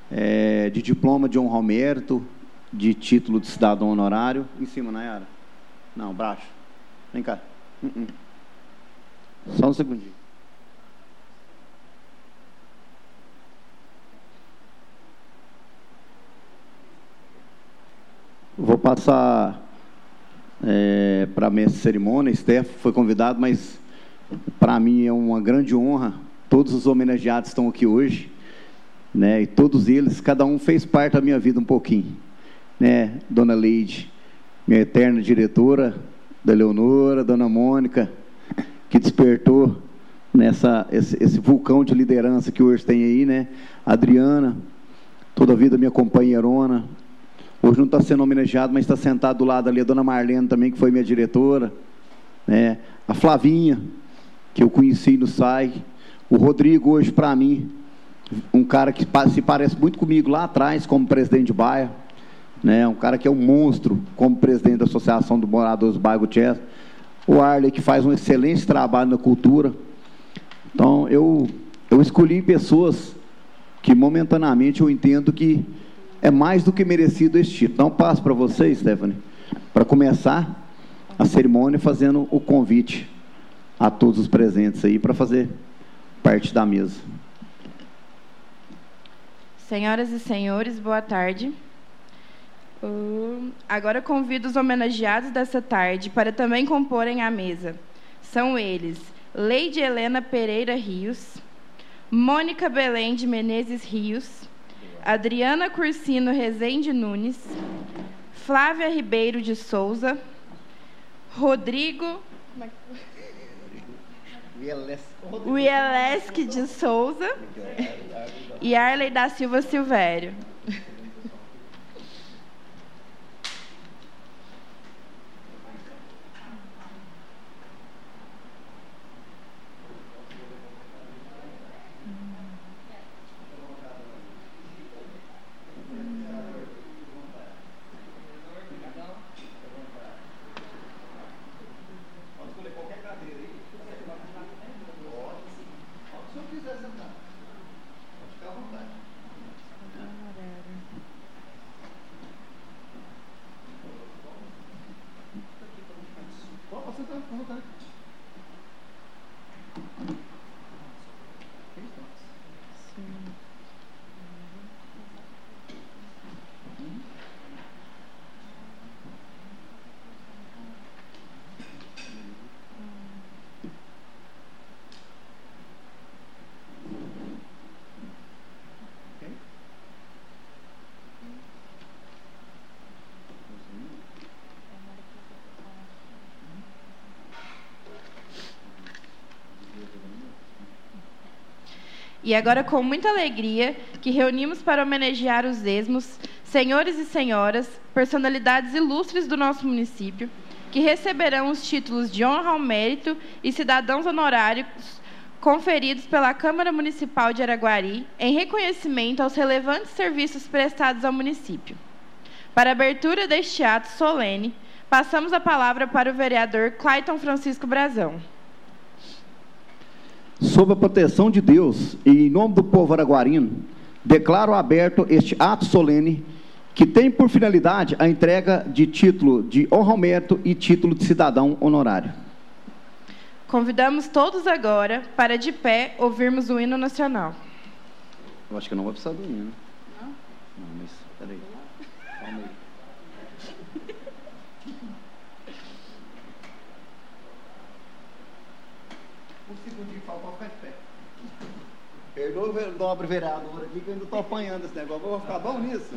de diploma de honra ao mérito, de título de cidadão honorário. Em cima, Nayara? Não, baixo. Vem cá. Só um segundinho. Vou passar para a mestre de cerimônia. Steph foi convidado, mas para mim é uma grande honra. Todos os homenageados estão aqui hoje, né? E todos eles, cada um fez parte da minha vida um pouquinho, né? Dona Leide, minha eterna diretora, da Leonora, Dona Mônica, que despertou esse vulcão de liderança que hoje tem aí, né? Adriana, toda a vida minha companheirona. Hoje não está sendo homenageado, mas está sentado do lado ali a Dona Marlene também, que foi minha diretora, né? A Flavinha, que eu conheci no SAI. O Rodrigo, hoje, para mim, um cara que se parece muito comigo lá atrás, como presidente de bairro, né? Um cara que é um monstro, como presidente da Associação dos Moradores do Bairro Gutierrez. O Arley, que faz um excelente trabalho na cultura. Então, eu escolhi pessoas que, momentaneamente, eu entendo que é mais do que merecido esse título. Então, passo para você, Stephanie, para começar a cerimônia, fazendo o convite a todos os presentes aí para fazer parte da mesa. Senhoras e senhores, boa tarde. Agora convido os homenageados dessa tarde para também comporem a mesa. São eles: Leide Helena Pereira Rios, Mônica Belém de Menezes Rios, Adriana Cursino Rezende Nunes, Flávia Ribeiro de Souza, Rodrigo Wielesque de Souza e Arley da Silva Silvério. E agora, com muita alegria, que reunimos para homenagear os esmos, senhores e senhoras, personalidades ilustres do nosso município, que receberão os títulos de honra ao mérito e cidadãos honorários conferidos pela Câmara Municipal de Araguari, em reconhecimento aos relevantes serviços prestados ao município. Para a abertura deste ato solene, passamos a palavra para o vereador Clayton Francisco Brazão. Sob a proteção de Deus e em nome do povo araguarino, declaro aberto este ato solene que tem por finalidade a entrega de título de honra ao mérito e título de cidadão honorário. Convidamos todos agora para, de pé, ouvirmos o hino nacional. Eu acho que não vai precisar do hino. Não? Não, mas peraí. Calma aí. Um segundinho, falta ficar de pé. Perdoa o nobre vereador aqui que eu ainda estou apanhando esse negócio. Eu vou ficar bom nisso?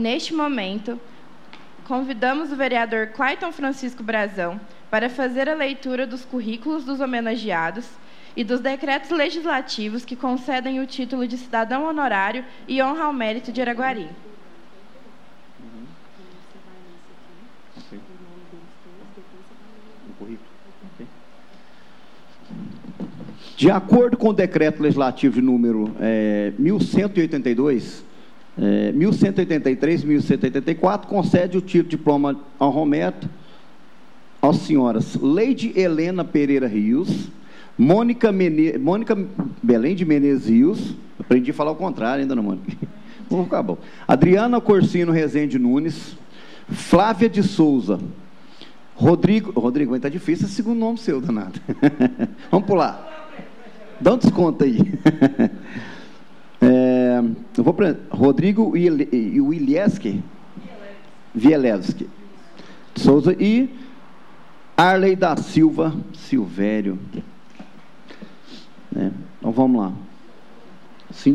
Neste momento, convidamos o vereador Clayton Francisco Brazão para fazer a leitura dos currículos dos homenageados e dos decretos legislativos que concedem o título de cidadão honorário e honra ao mérito de Araguari. De acordo com o decreto legislativo de número 1182, 1183 e 1184, concede o título de diploma ao mérito às senhoras Leide Helena Pereira Rios, Mônica Belém de Menezes Rios, aprendi a falar o contrário ainda, não, Mônica? Acabou. Adriana Corsino Rezende Nunes, Flávia de Souza, Rodrigo, mas está difícil, é o segundo nome seu, danado. Vamos pular. Dá um desconto aí. Eu vou para Rodrigo Vielewski Souza e Arley da Silva Silvério. Então vamos lá. Sim.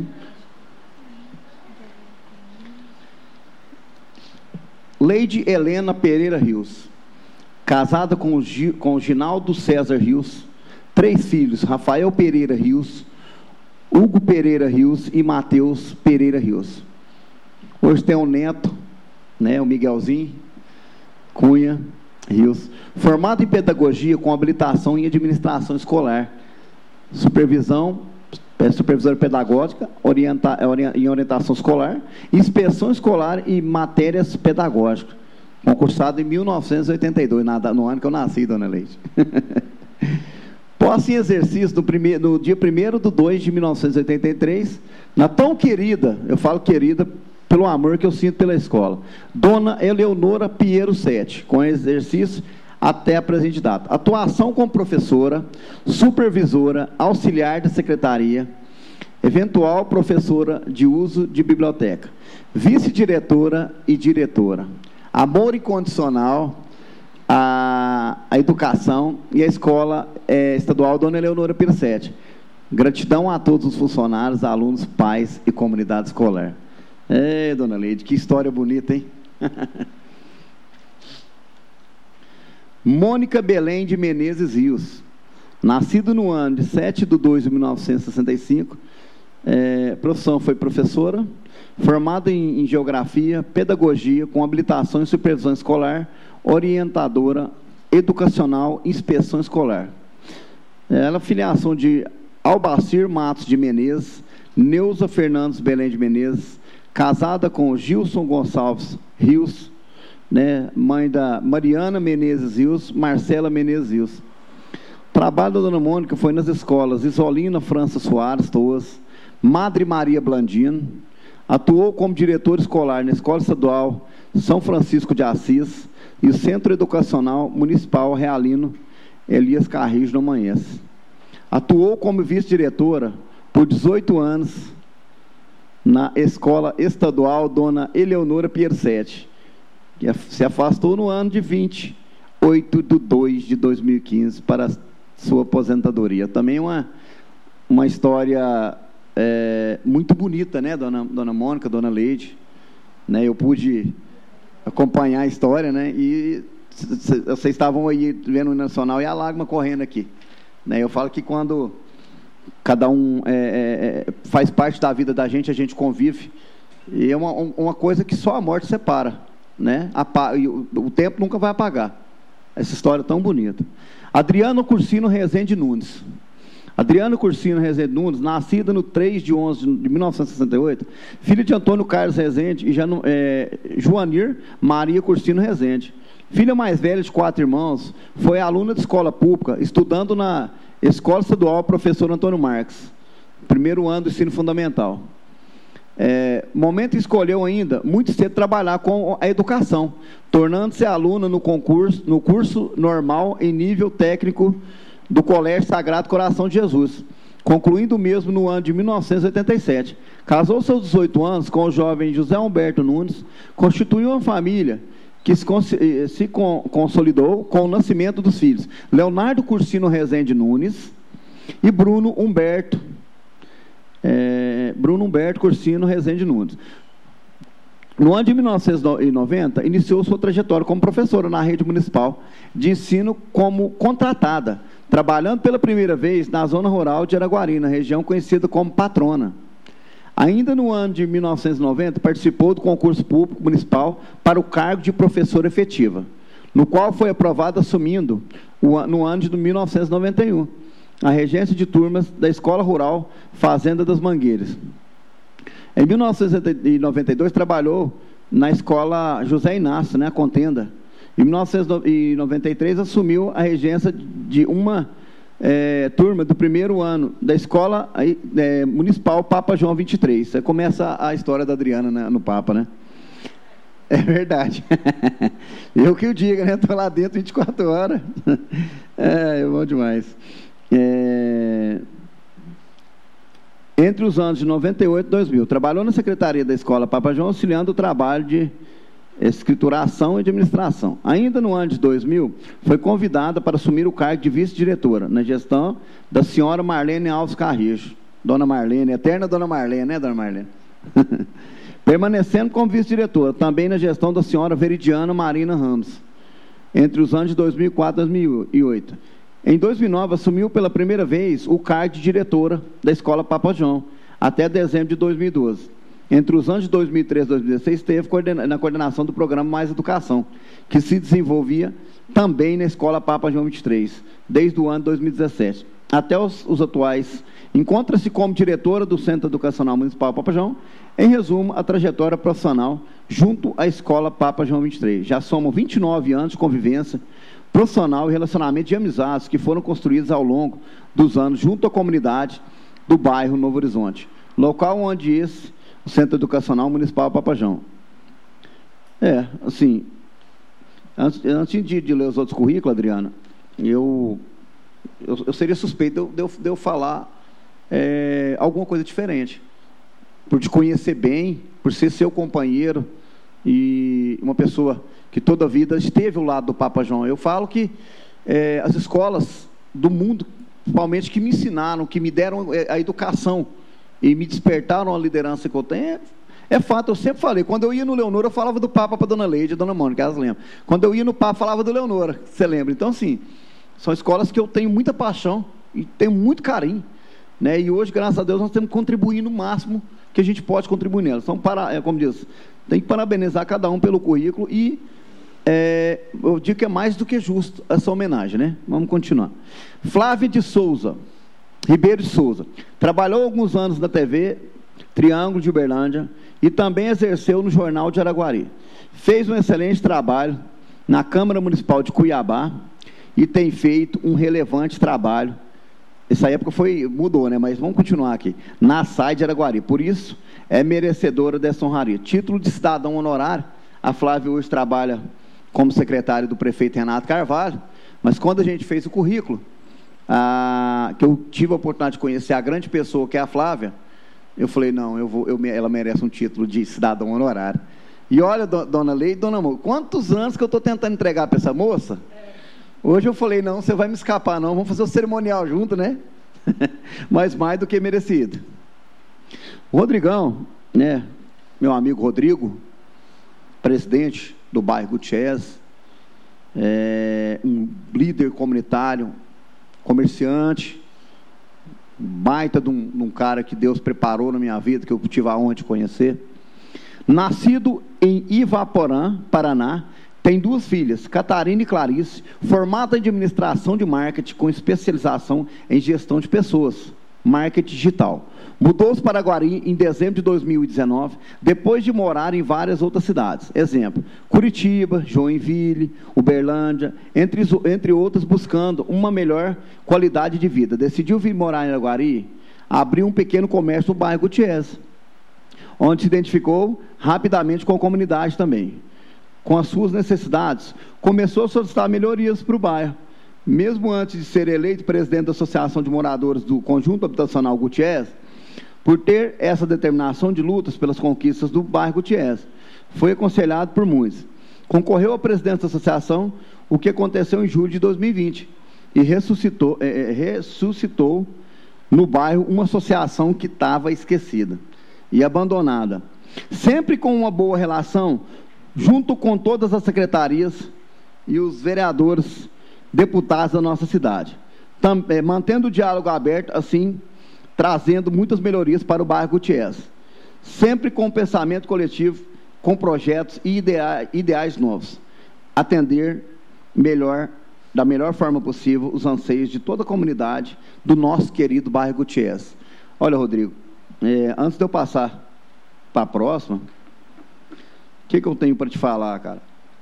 Leide Helena Pereira Rios, casada com o Ginaldo César Rios, 3 filhos, Rafael Pereira Rios, Hugo Pereira Rios e Matheus Pereira Rios. Hoje tem um neto, né, o Miguelzinho Cunha Rios, formado em pedagogia com habilitação em administração escolar, supervisora pedagógica, em orientação escolar, inspeção escolar e matérias pedagógicas, concursado em 1982, no ano que eu nasci, dona Leite. Posse em exercício no dia 1º de 1983, na tão querida, eu falo querida pelo amor que eu sinto pela escola, dona Eleonora Pinheiro Sete, com exercício até a presente data. Atuação como professora, supervisora, auxiliar de secretaria, eventual professora de uso de biblioteca, vice-diretora e diretora. Amor incondicional à educação e à escola estadual Dona Eleonora Pirsete. Gratidão a todos os funcionários, alunos, pais e comunidade escolar. Dona Leide, que história bonita, hein? Mônica Belém de Menezes Rios, nascido no ano de 7/2 de 1965, profissão foi professora, formada em Geografia, Pedagogia, com habilitação em Supervisão Escolar, orientadora educacional, inspeção escolar. Ela é filiação de Albacir Matos de Menezes, Neuza Fernandes Belém de Menezes, casada com Gilson Gonçalves Rios, né, mãe da Mariana Menezes Rios, Marcela Menezes Rios. O trabalho da dona Mônica foi nas escolas Isolina França Soares Toas, Madre Maria Blandino, atuou como diretor escolar na Escola Estadual São Francisco de Assis e o Centro Educacional Municipal Realino Elias Carrijo do Amanhece. Atuou como vice-diretora por 18 anos na Escola Estadual Dona Eleonora Piercetti, que se afastou no ano de 28/2 de 2015 para sua aposentadoria. Também uma história muito bonita, né, dona Mônica, dona Leide, né, eu pude acompanhar a história, né, e vocês estavam aí vendo o Nacional e a lágrima correndo aqui, né, eu falo que quando cada um faz parte da vida da gente, a gente convive, e é uma coisa que só a morte separa, né, o tempo nunca vai apagar essa história tão bonita. Adriano Cursino Rezende Nunes. Adriano Cursino Rezende Nunes, nascida no 3/11 de 1968, filha de Antônio Carlos Rezende e Joanir Maria Cursino Rezende. Filha mais velha de 4 irmãos, foi aluna de escola pública, estudando na Escola Estadual Professor Antônio Marques, primeiro ano do ensino fundamental. Momento escolheu ainda, muito cedo, trabalhar com a educação, tornando-se aluna no curso normal em nível técnico do Colégio Sagrado Coração de Jesus, concluindo o mesmo no ano de 1987. Casou-se aos 18 anos com o jovem José Humberto Nunes, constituiu uma família que se consolidou com o nascimento dos filhos Leonardo Cursino Rezende Nunes e Bruno Humberto Cursino Rezende Nunes. No ano de 1990, iniciou sua trajetória como professora na rede municipal de ensino como contratada, trabalhando pela primeira vez na zona rural de Araguari, na região conhecida como Patrona. Ainda no ano de 1990, participou do concurso público municipal para o cargo de professora efetiva, no qual foi aprovado assumindo, no ano de 1991, a regência de turmas da Escola Rural Fazenda das Mangueiras. Em 1992, trabalhou na Escola José Inácio, né, a Contenda. Em 1993, assumiu a regência de uma turma do primeiro ano da Escola Municipal Papa João 23. Aí começa a história da Adriana, né, no Papa, né? É verdade. Eu que o diga, né? Estou lá dentro 24 horas. É bom demais. Entre os anos de 98 e 2000, trabalhou na Secretaria da Escola Papa João, auxiliando o trabalho de escrituração e administração. Ainda no ano de 2000, foi convidada para assumir o cargo de vice-diretora, na gestão da senhora Marlene Alves Carrijo. Dona Marlene, eterna Dona Marlene, né, Dona Marlene? Permanecendo como vice-diretora, também na gestão da senhora Veridiana Marina Ramos, entre os anos de 2004 e 2008. Em 2009, assumiu pela primeira vez o cargo de diretora da Escola Papa João, até dezembro de 2012. Entre os anos de 2013 e 2016, esteve na coordenação do programa Mais Educação, que se desenvolvia também na Escola Papa João 23, desde o ano de 2017. Até os atuais, encontra-se como diretora do Centro Educacional Municipal Papa João. Em resumo, a trajetória profissional junto à Escola Papa João 23. Já somam 29 anos de convivência profissional e relacionamento de amizades que foram construídos ao longo dos anos junto à comunidade do bairro Novo Horizonte, local onde o Centro Educacional Municipal Papa João. Assim, antes de ler os outros currículos, Adriana, eu seria suspeito de eu falar alguma coisa diferente, por te conhecer bem, por ser seu companheiro e uma pessoa que toda a vida esteve ao lado do Papa João. Eu falo que as escolas do mundo, principalmente, que me ensinaram, que me deram a educação e me despertaram a liderança que eu tenho, é fato. Eu sempre falei, quando eu ia no Leonora, eu falava do Papa para Dona Leide e Dona Mônica, elas lembram. Quando eu ia no Papa, falava do Leonora, você lembra? Então, assim, são escolas que eu tenho muita paixão e tenho muito carinho, né? E hoje, graças a Deus, nós temos que contribuir no máximo que a gente pode contribuir nelas. Então, como diz, tem que parabenizar cada um pelo currículo e eu digo que é mais do que justo essa homenagem, né? Vamos continuar. Flávia de Souza, Ribeiro de Souza, trabalhou alguns anos na TV Triângulo de Uberlândia e também exerceu no Jornal de Araguari. Fez um excelente trabalho na Câmara Municipal de Cuiabá e tem feito um relevante trabalho. Essa época mudou, né? Mas vamos continuar aqui. Na SAI de Araguari. Por isso, é merecedora dessa honraria. Título de cidadão honorário, a Flávia hoje trabalha como secretária do prefeito Renato Carvalho, mas quando a gente fez o currículo, que eu tive a oportunidade de conhecer a grande pessoa que é a Flávia, eu falei, não, ela merece um título de cidadão honorário. E olha, Dona Leide e Dona Moura, quantos anos que eu estou tentando entregar para essa moça? Hoje eu falei, não, você vai me escapar não, vamos fazer o cerimonial junto, né? Mas mais do que merecido. O Rodrigão, né, meu amigo Rodrigo, presidente do bairro Gutiérrez, um líder comunitário, comerciante, baita de um cara que Deus preparou na minha vida, que eu tive a honra de conhecer. Nascido em Ivaporã, Paraná, tem 2 filhas, Catarina e Clarice, formada em administração de marketing com especialização em gestão de pessoas, marketing digital. Mudou-se para Araguari em dezembro de 2019, depois de morar em várias outras cidades. Exemplo, Curitiba, Joinville, Uberlândia, entre outras, buscando uma melhor qualidade de vida. Decidiu vir morar em Araguari, abriu um pequeno comércio no bairro Gutiérrez, onde se identificou rapidamente com a comunidade também. Com as suas necessidades, começou a solicitar melhorias para o bairro. Mesmo antes de ser eleito presidente da Associação de Moradores do Conjunto Habitacional Gutiérrez, por ter essa determinação de lutas pelas conquistas do bairro Gutiérrez, foi aconselhado por muitos. Concorreu à presidência da associação, o que aconteceu em julho de 2020, e ressuscitou no bairro uma associação que estava esquecida e abandonada. sempre com uma boa relação, junto com todas as secretarias e os vereadores, deputados da nossa cidade. Mantendo o diálogo aberto, assim, trazendo muitas melhorias para o bairro Gutiérrez. Sempre com pensamento coletivo, com projetos e ideais novos. Atender da melhor forma possível, os anseios de toda a comunidade do nosso querido bairro Gutiérrez. Olha, Rodrigo, antes de eu passar para a próxima, o que eu tenho para te falar, cara?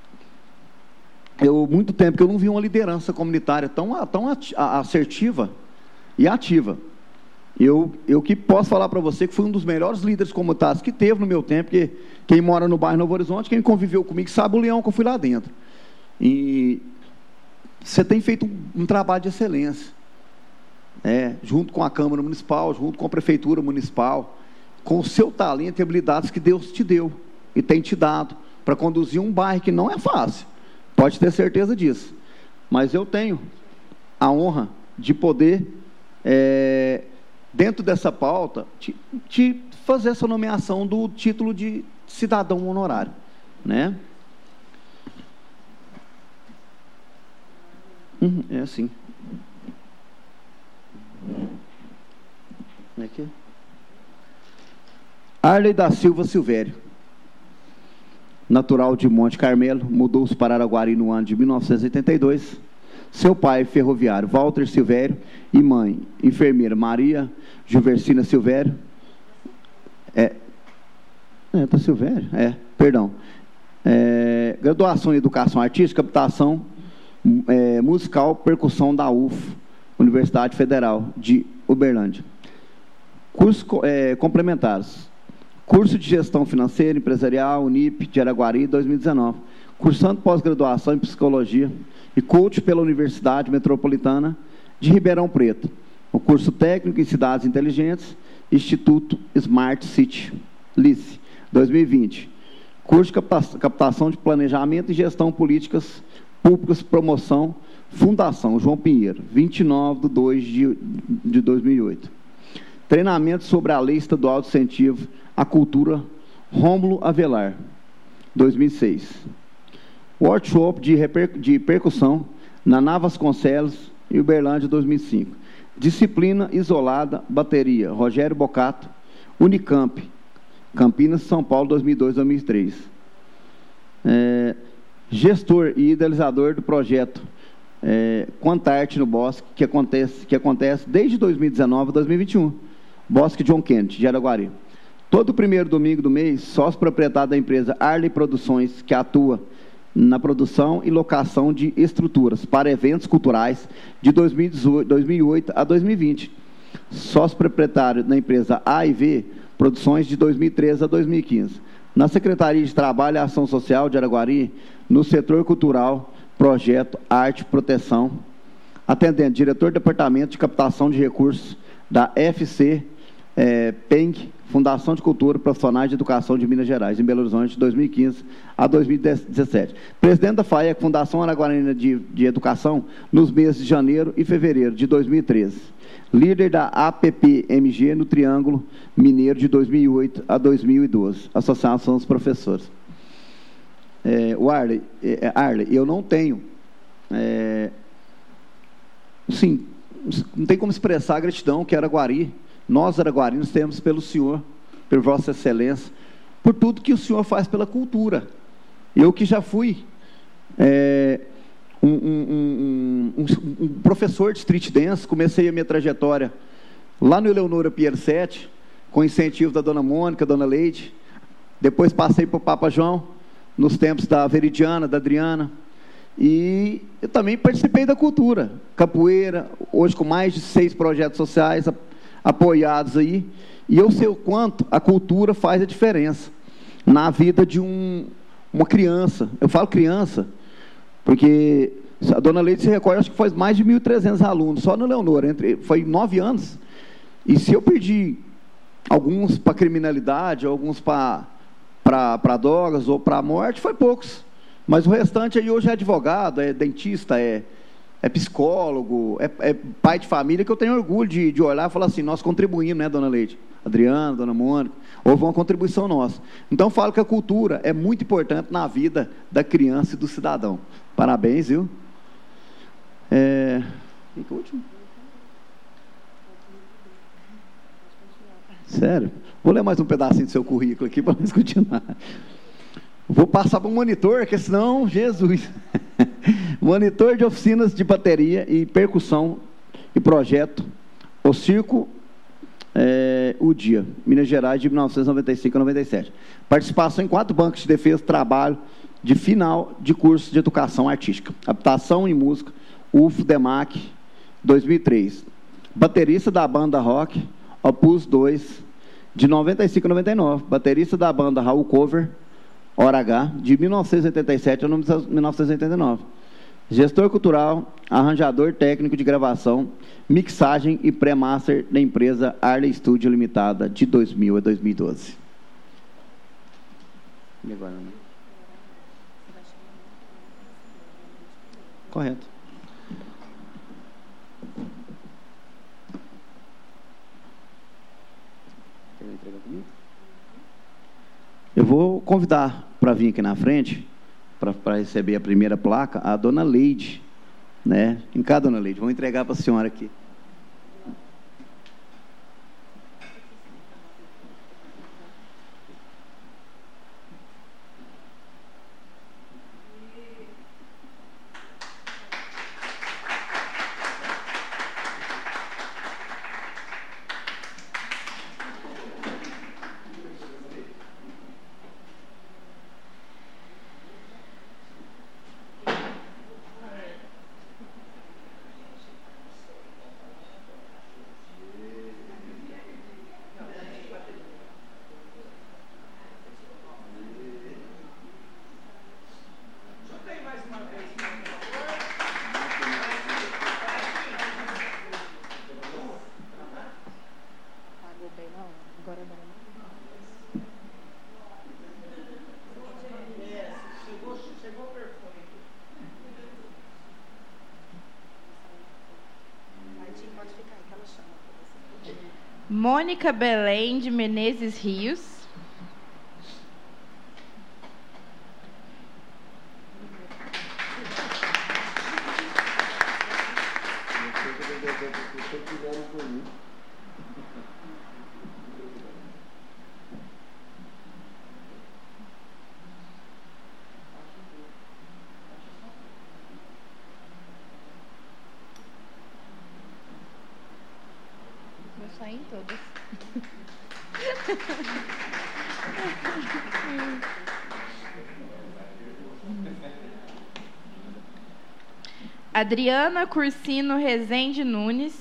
Muito tempo que eu não vi uma liderança comunitária tão assertiva e ativa. Eu que posso falar para você que fui um dos melhores líderes comunitários que teve no meu tempo, porque quem mora no bairro Novo Horizonte, quem conviveu comigo, sabe o leão que eu fui lá dentro. E você tem feito um trabalho de excelência, junto com a Câmara Municipal, junto com a Prefeitura Municipal, com o seu talento e habilidades que Deus te deu e tem te dado para conduzir um bairro que não é fácil, pode ter certeza disso. Mas eu tenho a honra de poder, dentro dessa pauta, te fazer essa nomeação do título de cidadão honorário, né? É assim. Como é que é? Arley da Silva Silvério, natural de Monte Carmelo, mudou-se para Araguari no ano de 1982. Seu pai, ferroviário, Walter Silvério, e mãe, enfermeira Maria Juversina Silvério. Tá Silvério? Perdão. Graduação em Educação Artística, Captação Musical, Percussão da UF, Universidade Federal de Uberlândia. Cursos complementares. Curso de Gestão Financeira Empresarial, Unip, de Araguari, 2019. Cursando pós-graduação em Psicologia e coach pela Universidade Metropolitana de Ribeirão Preto. O curso técnico em Cidades Inteligentes, Instituto Smart City, LICE, 2020. Curso de Captação de Planejamento e Gestão Políticas Públicas, Promoção, Fundação João Pinheiro, 29/2 de 2008. Treinamento sobre a Lei Estadual de Incentivo à Cultura, Rômulo Avelar, 2006. Workshop de percussão na Vasconcelos e Uberlândia, 2005. Disciplina isolada, bateria, Rogério Bocato, Unicamp, Campinas, São Paulo, 2002-2003. Gestor e idealizador do projeto Quantarte no Bosque, que acontece desde 2019 a 2021. Bosque John Kennedy, de Araguari. Todo primeiro domingo do mês, sócio proprietário da empresa Arley Produções, que atua na produção e locação de estruturas para eventos culturais de 2008 a 2020. Sócio proprietário da empresa A&V Produções de 2013 a 2015. Na Secretaria de Trabalho e Ação Social de Araguari, no setor cultural, projeto, arte e proteção, atendendo diretor do Departamento de Captação de Recursos da FC PENG, Fundação de Cultura Profissionais de Educação de Minas Gerais, em Belo Horizonte, de 2015 a 2017. Presidente da FAEC, Fundação Araguarina de Educação, nos meses de janeiro e fevereiro de 2013. Líder da APPMG no Triângulo Mineiro, de 2008 a 2012. Associação dos Professores. Arley, eu não tenho... sim, não tem como expressar a gratidão que Araguari, nós araguarinos temos pelo senhor, por Vossa Excelência, por tudo que o senhor faz pela cultura. Eu que já fui um professor de street dance, comecei a minha trajetória lá no Eleonora Pierre 7, com incentivo da dona Mônica, dona Leide, depois passei para o Papa João, nos tempos da Veridiana, da Adriana, e eu também participei da cultura, capoeira, hoje com mais de 6 projetos sociais apoiados aí, e eu sei o quanto a cultura faz a diferença na vida de uma criança. Eu falo criança, porque a dona Leite se recorda, acho que foi mais de 1.300 alunos, só no Leonora, foi 9 anos, e se eu perdi alguns para criminalidade, alguns para drogas ou para morte, foi poucos, mas o restante aí hoje é advogado, é dentista, é psicólogo, é pai de família, que eu tenho orgulho de olhar e falar assim, nós contribuímos, né, dona Leite? Adriano, dona Mônica, houve uma contribuição nossa. Então, falo que a cultura é muito importante na vida da criança e do cidadão. Parabéns, viu? E que último? Sério? Vou ler mais um pedacinho do seu currículo aqui para nós continuar. Vou passar para o monitor, porque senão, Jesus. Monitor de oficinas de bateria e percussão e projeto, o Circo O Dia, Minas Gerais, de 1995 a 97. Participação em 4 bancos de defesa, trabalho de final de curso de educação artística. Habitação em música, UFO-DEMAC, 2003. Baterista da banda rock, Opus 2, de 95 a 99. Baterista da banda Raul Cover, Hora H, de 1987 a 1989. Gestor cultural, arranjador técnico de gravação, mixagem e pré-master da empresa Arley Studio Limitada, de 2000 a 2012. E agora, né? Correto. Eu vou convidar para vir aqui na frente, para receber a primeira placa, a dona Leide, né? Em cá, dona Leide, vou entregar para a senhora aqui. Mônica Belém de Menezes Rios. Em todas. Adriana Cursino Rezende Nunes.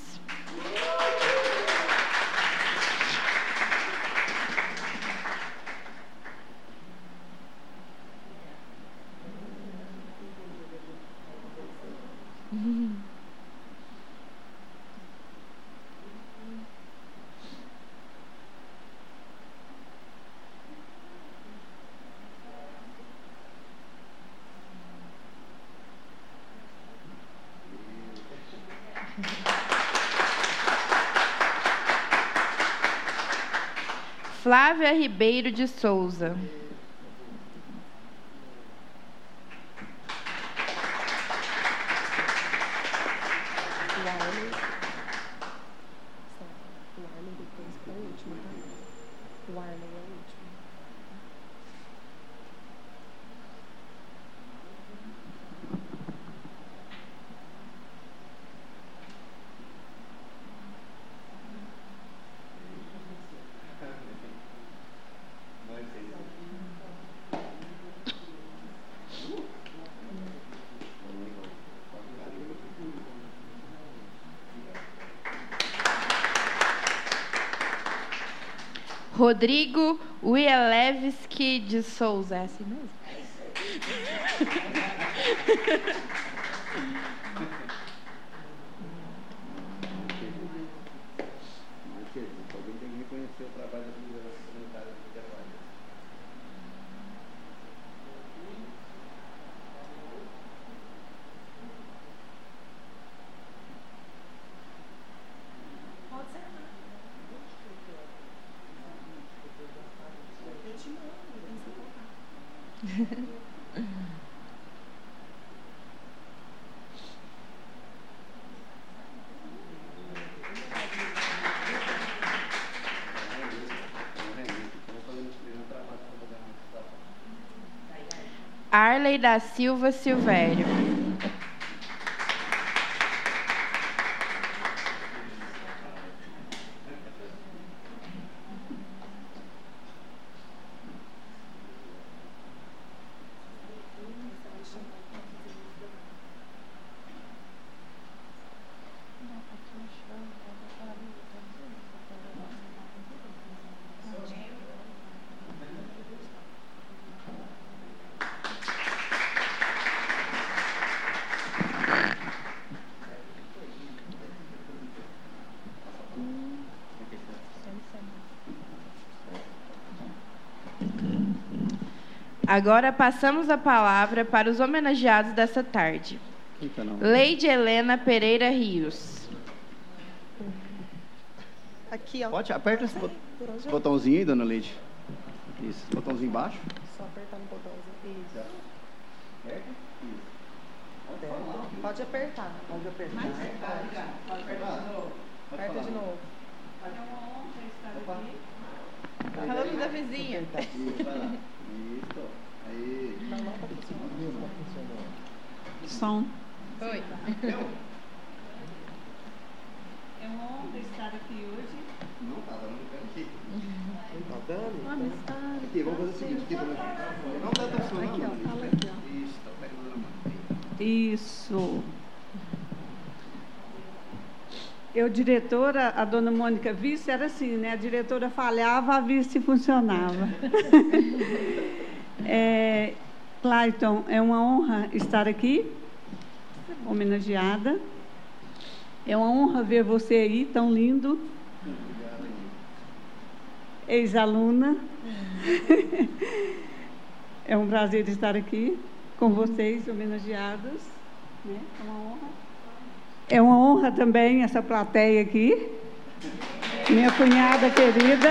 Flávia Ribeiro de Souza. Rodrigo Wielewski de Souza. É assim mesmo? Alguém tem que reconhecer o trabalho da secretária de trabalho. Arley da Silva Silvério. Agora passamos a palavra para os homenageados dessa tarde. Leide Helena Pereira Rios. Aqui, ó. Pode, aperta esse botãozinho aí, dona Leide. Isso, botãozinho embaixo. Só apertar no botãozinho. Isso. Aperta. Isso. Pode apertar. Pode apertar. Aperta de novo. É uma honra estar aqui. Falando da vizinha. Isso, vai lá. Isso. Aí. Som. Oi. É uma honra estar aqui hoje. Não tá dando aqui. Tá dando? Aqui, vamos fazer o seguinte. Aqui também. Não tá funcionando. Aqui, ó. Fala aqui, ó. Isso, tá pegando na mão. Isso. Eu, diretora, a dona Mônica Vice, era assim, né? A diretora falhava, a vice funcionava. Clayton, é uma honra estar aqui, homenageada. É uma honra ver você aí, tão lindo. Ex-aluna. É um prazer estar aqui com vocês, homenageados. Né? É uma honra. É uma honra também essa plateia aqui. Minha cunhada querida.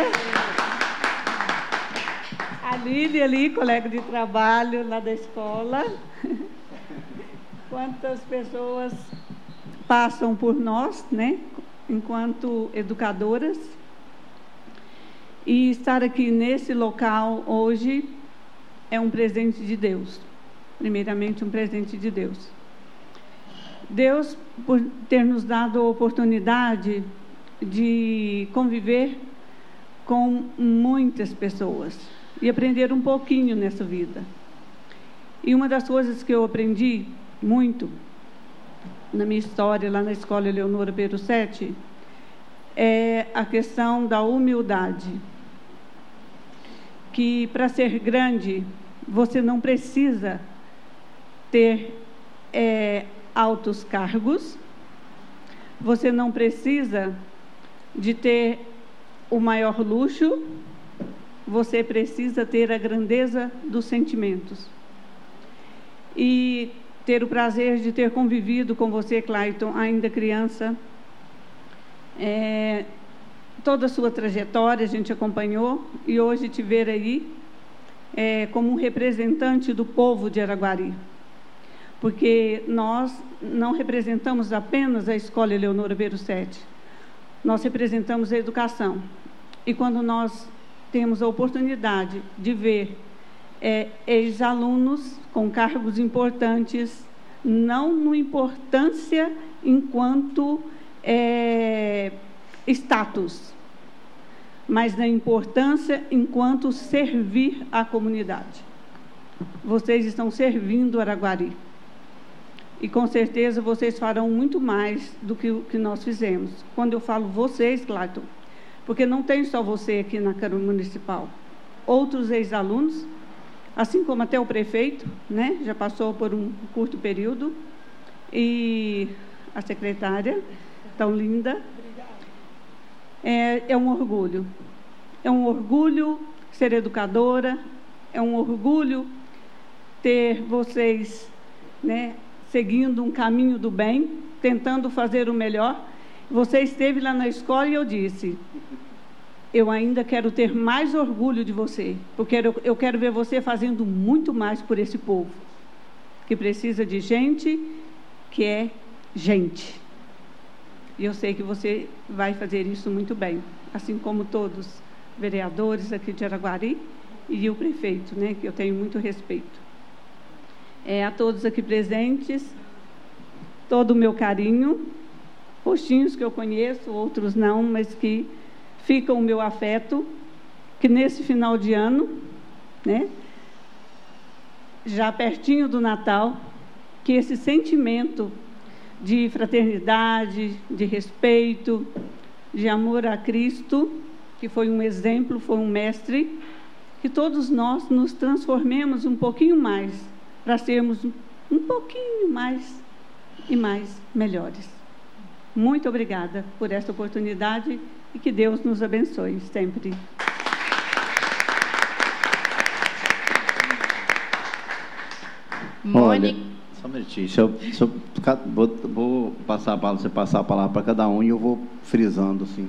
A Lília ali, colega de trabalho lá da escola. Quantas pessoas passam por nós, né? Enquanto educadoras. E estar aqui nesse local hoje é um presente de Deus. Primeiramente, um presente de Deus. Deus, por ter nos dado a oportunidade de conviver com muitas pessoas e aprender um pouquinho nessa vida. E uma das coisas que eu aprendi muito na minha história lá na Escola Eleonora Perusetti é a questão da humildade. Que para ser grande, você não precisa ter altos cargos, você não precisa de ter o maior luxo, você precisa ter a grandeza dos sentimentos. E ter o prazer de ter convivido com você, Clayton, ainda criança, toda a sua trajetória a gente acompanhou, e hoje te ver aí como um representante do povo de Araguari. Porque nós não representamos apenas a Escola Eleonora Perusetti, nós representamos a educação. E quando nós temos a oportunidade de ver ex-alunos com cargos importantes, não na importância enquanto status, mas na importância enquanto servir à comunidade. Vocês estão servindo Araguari. E, com certeza, vocês farão muito mais do que o que nós fizemos. Quando eu falo vocês, Clayton, porque não tem só você aqui na Câmara Municipal. Outros ex-alunos, assim como até o prefeito, né, já passou por um curto período, e a secretária, tão linda. É um orgulho. É um orgulho ser educadora, é um orgulho ter vocês, né, seguindo um caminho do bem, tentando fazer o melhor. Você esteve lá na escola e eu disse, eu ainda quero ter mais orgulho de você, porque eu quero ver você fazendo muito mais por esse povo, que precisa de gente que é gente. E eu sei que você vai fazer isso muito bem, assim como todos os vereadores aqui de Araguari e o prefeito, né, que eu tenho muito respeito. A todos aqui presentes, todo o meu carinho, rostinhos que eu conheço, outros não, mas que fica o meu afeto, que nesse final de ano, né, já pertinho do Natal, que esse sentimento de fraternidade, de respeito, de amor a Cristo, que foi um exemplo, foi um mestre, que todos nós nos transformemos um pouquinho mais, para sermos um pouquinho mais e mais melhores. Muito obrigada por esta oportunidade e que Deus nos abençoe sempre. Olha, só um minutinho, vou passar a palavra, você passar a palavra para cada um e eu vou frisando assim.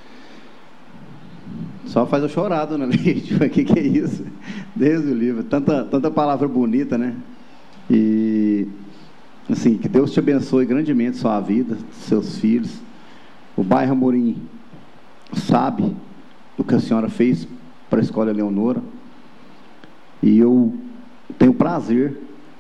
Só faz eu chorar, dona Leite, o que é isso? Deus o livre, tanta palavra bonita, né? E, assim, que Deus te abençoe grandemente sua vida, seus filhos. O bairro Amorim sabe o que a senhora fez para a Escola Eleonora. E eu tenho prazer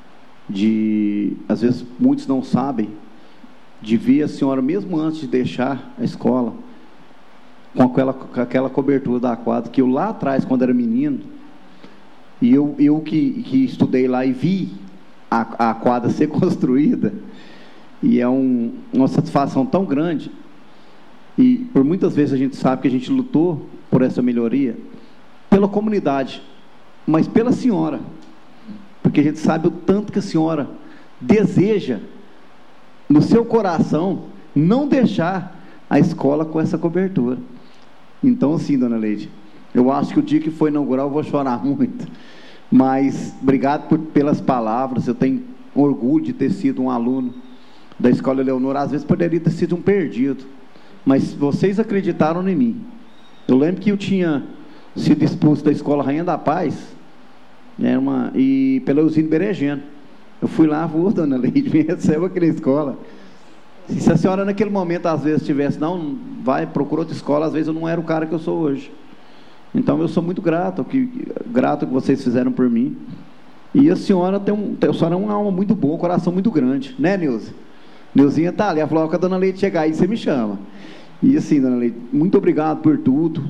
de, às vezes muitos não sabem, de ver a senhora, mesmo antes de deixar a escola, com aquela cobertura da quadra, que eu lá atrás, quando era menino, e eu que estudei lá e vi a quadra ser construída, e é uma satisfação tão grande, e por muitas vezes a gente sabe que a gente lutou por essa melhoria, pela comunidade, mas pela senhora, porque a gente sabe o tanto que a senhora deseja, no seu coração, não deixar a escola com essa cobertura. Então, assim, dona Leide, eu acho que o dia que for inaugurar eu vou chorar muito, mas obrigado pelas palavras. Eu tenho orgulho de ter sido um aluno da Escola Eleonora. Às vezes poderia ter sido um perdido, mas vocês acreditaram em mim. Eu lembro que eu tinha sido expulso da Escola Rainha da Paz, né, e pela Eusine Berejeno. Eu fui lá, dona Leide, me receba aqui na escola. Se a senhora naquele momento às vezes tivesse, não, vai, procura outra escola, às vezes eu não era o cara que eu sou hoje. Então eu sou muito grato que vocês fizeram por mim. E a senhora a senhora é uma alma muito boa, um coração muito grande, né, Neuza? Neuzinha tá ali, ela falou que a dona Leite chegar aí, você me chama. E assim, dona Leite, muito obrigado por tudo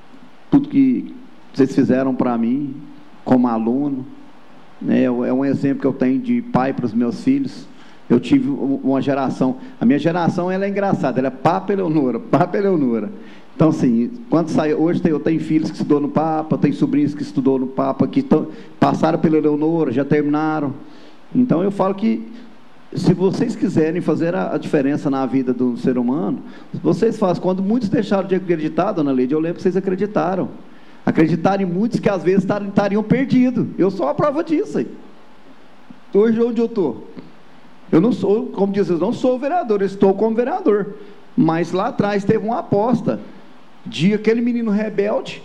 que vocês fizeram para mim, como aluno, né? É um exemplo que eu tenho de pai para os meus filhos. Eu tive uma geração, a minha geração ela é engraçada, ela é Papa Eleonora. Então, assim, hoje eu tenho filhos que estudou no Papa, tenho sobrinhos que estudou no Papa, que passaram pela Eleonora, já terminaram. Então, eu falo que, se vocês quiserem fazer a diferença na vida do ser humano, vocês fazem. Quando muitos deixaram de acreditar, dona Leide, eu lembro que vocês acreditaram. Acreditaram em muitos que, às vezes, estariam perdidos. Eu sou a prova disso aí. Hoje, onde eu estou? Eu não sou, como diz, eu não sou vereador, eu estou como vereador. Mas lá atrás teve uma aposta de aquele menino rebelde.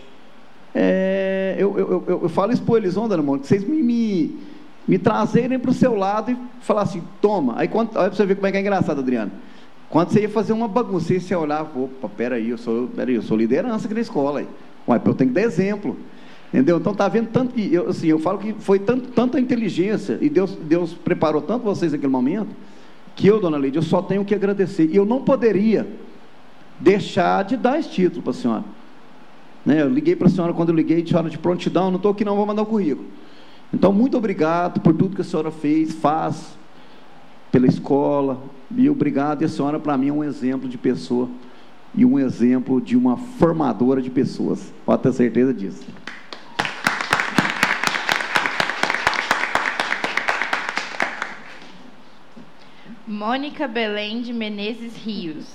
Eu falo isso para o Elison, dona Mônica, vocês me trazerem para o seu lado e falar assim, toma. Aí, olha para você ver como é que é engraçado, Adriano. Quando você ia fazer uma bagunça, você ia olhar, opa, peraí, eu sou liderança aqui na escola. Aí. Ué, eu tenho que dar exemplo. Entendeu? Então, está vendo tanto que, eu falo que foi tanta inteligência, e Deus preparou tanto vocês naquele momento, que eu, dona Leide, eu só tenho que agradecer. E eu não poderia deixar de dar esse título para a senhora. Né? Eu liguei para a senhora, quando eu liguei, senhora de prontidão, não estou aqui não, vou mandar o currículo. Então, muito obrigado por tudo que a senhora faz pela escola, e obrigado, e a senhora, para mim, é um exemplo de pessoa, e um exemplo de uma formadora de pessoas, pode ter certeza disso. Mônica Belém de Menezes Rios.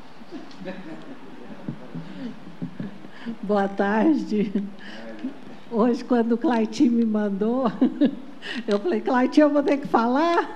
Boa tarde. Hoje, quando o Claitinho me mandou, eu falei, Claitinho, eu vou ter que falar?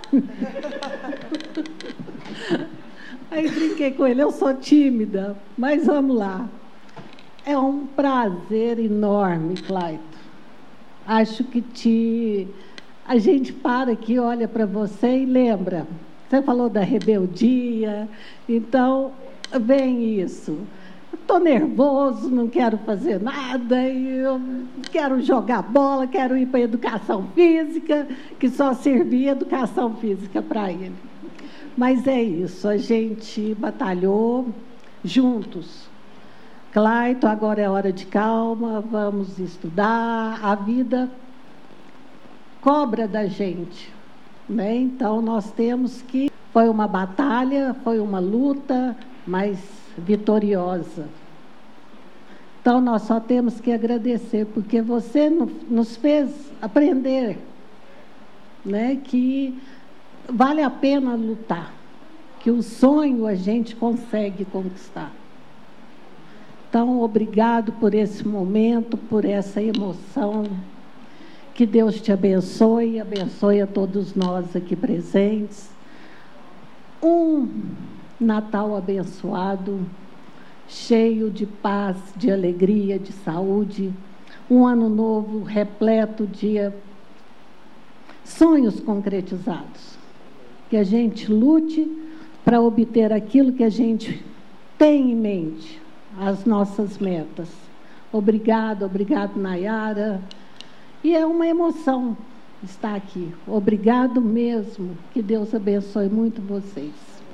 Aí brinquei com ele, eu sou tímida, mas vamos lá. É um prazer enorme, Clayton. Acho que a gente para aqui, olha para você e lembra. Você falou da rebeldia, então vem isso. Estou nervoso, não quero fazer nada, eu quero jogar bola, quero ir para a educação física, que só servia educação física para ele. Mas é isso, a gente batalhou juntos. Clayton, agora é hora de calma, vamos estudar, a vida cobra da gente, né? Então nós temos que... Foi uma batalha, foi uma luta, mas vitoriosa. Então nós só temos que agradecer, porque você nos fez aprender, né, que vale a pena lutar, que o sonho a gente consegue conquistar. Então, obrigado por esse momento, por essa emoção. Que Deus te abençoe, abençoe a todos nós aqui presentes. Um Natal abençoado, cheio de paz, de alegria, de saúde. Um ano novo repleto de sonhos concretizados. Que a gente lute para obter aquilo que a gente tem em mente, as nossas metas. Obrigado, Nayara. E é uma emoção estar aqui. Obrigado mesmo. Que Deus abençoe muito vocês.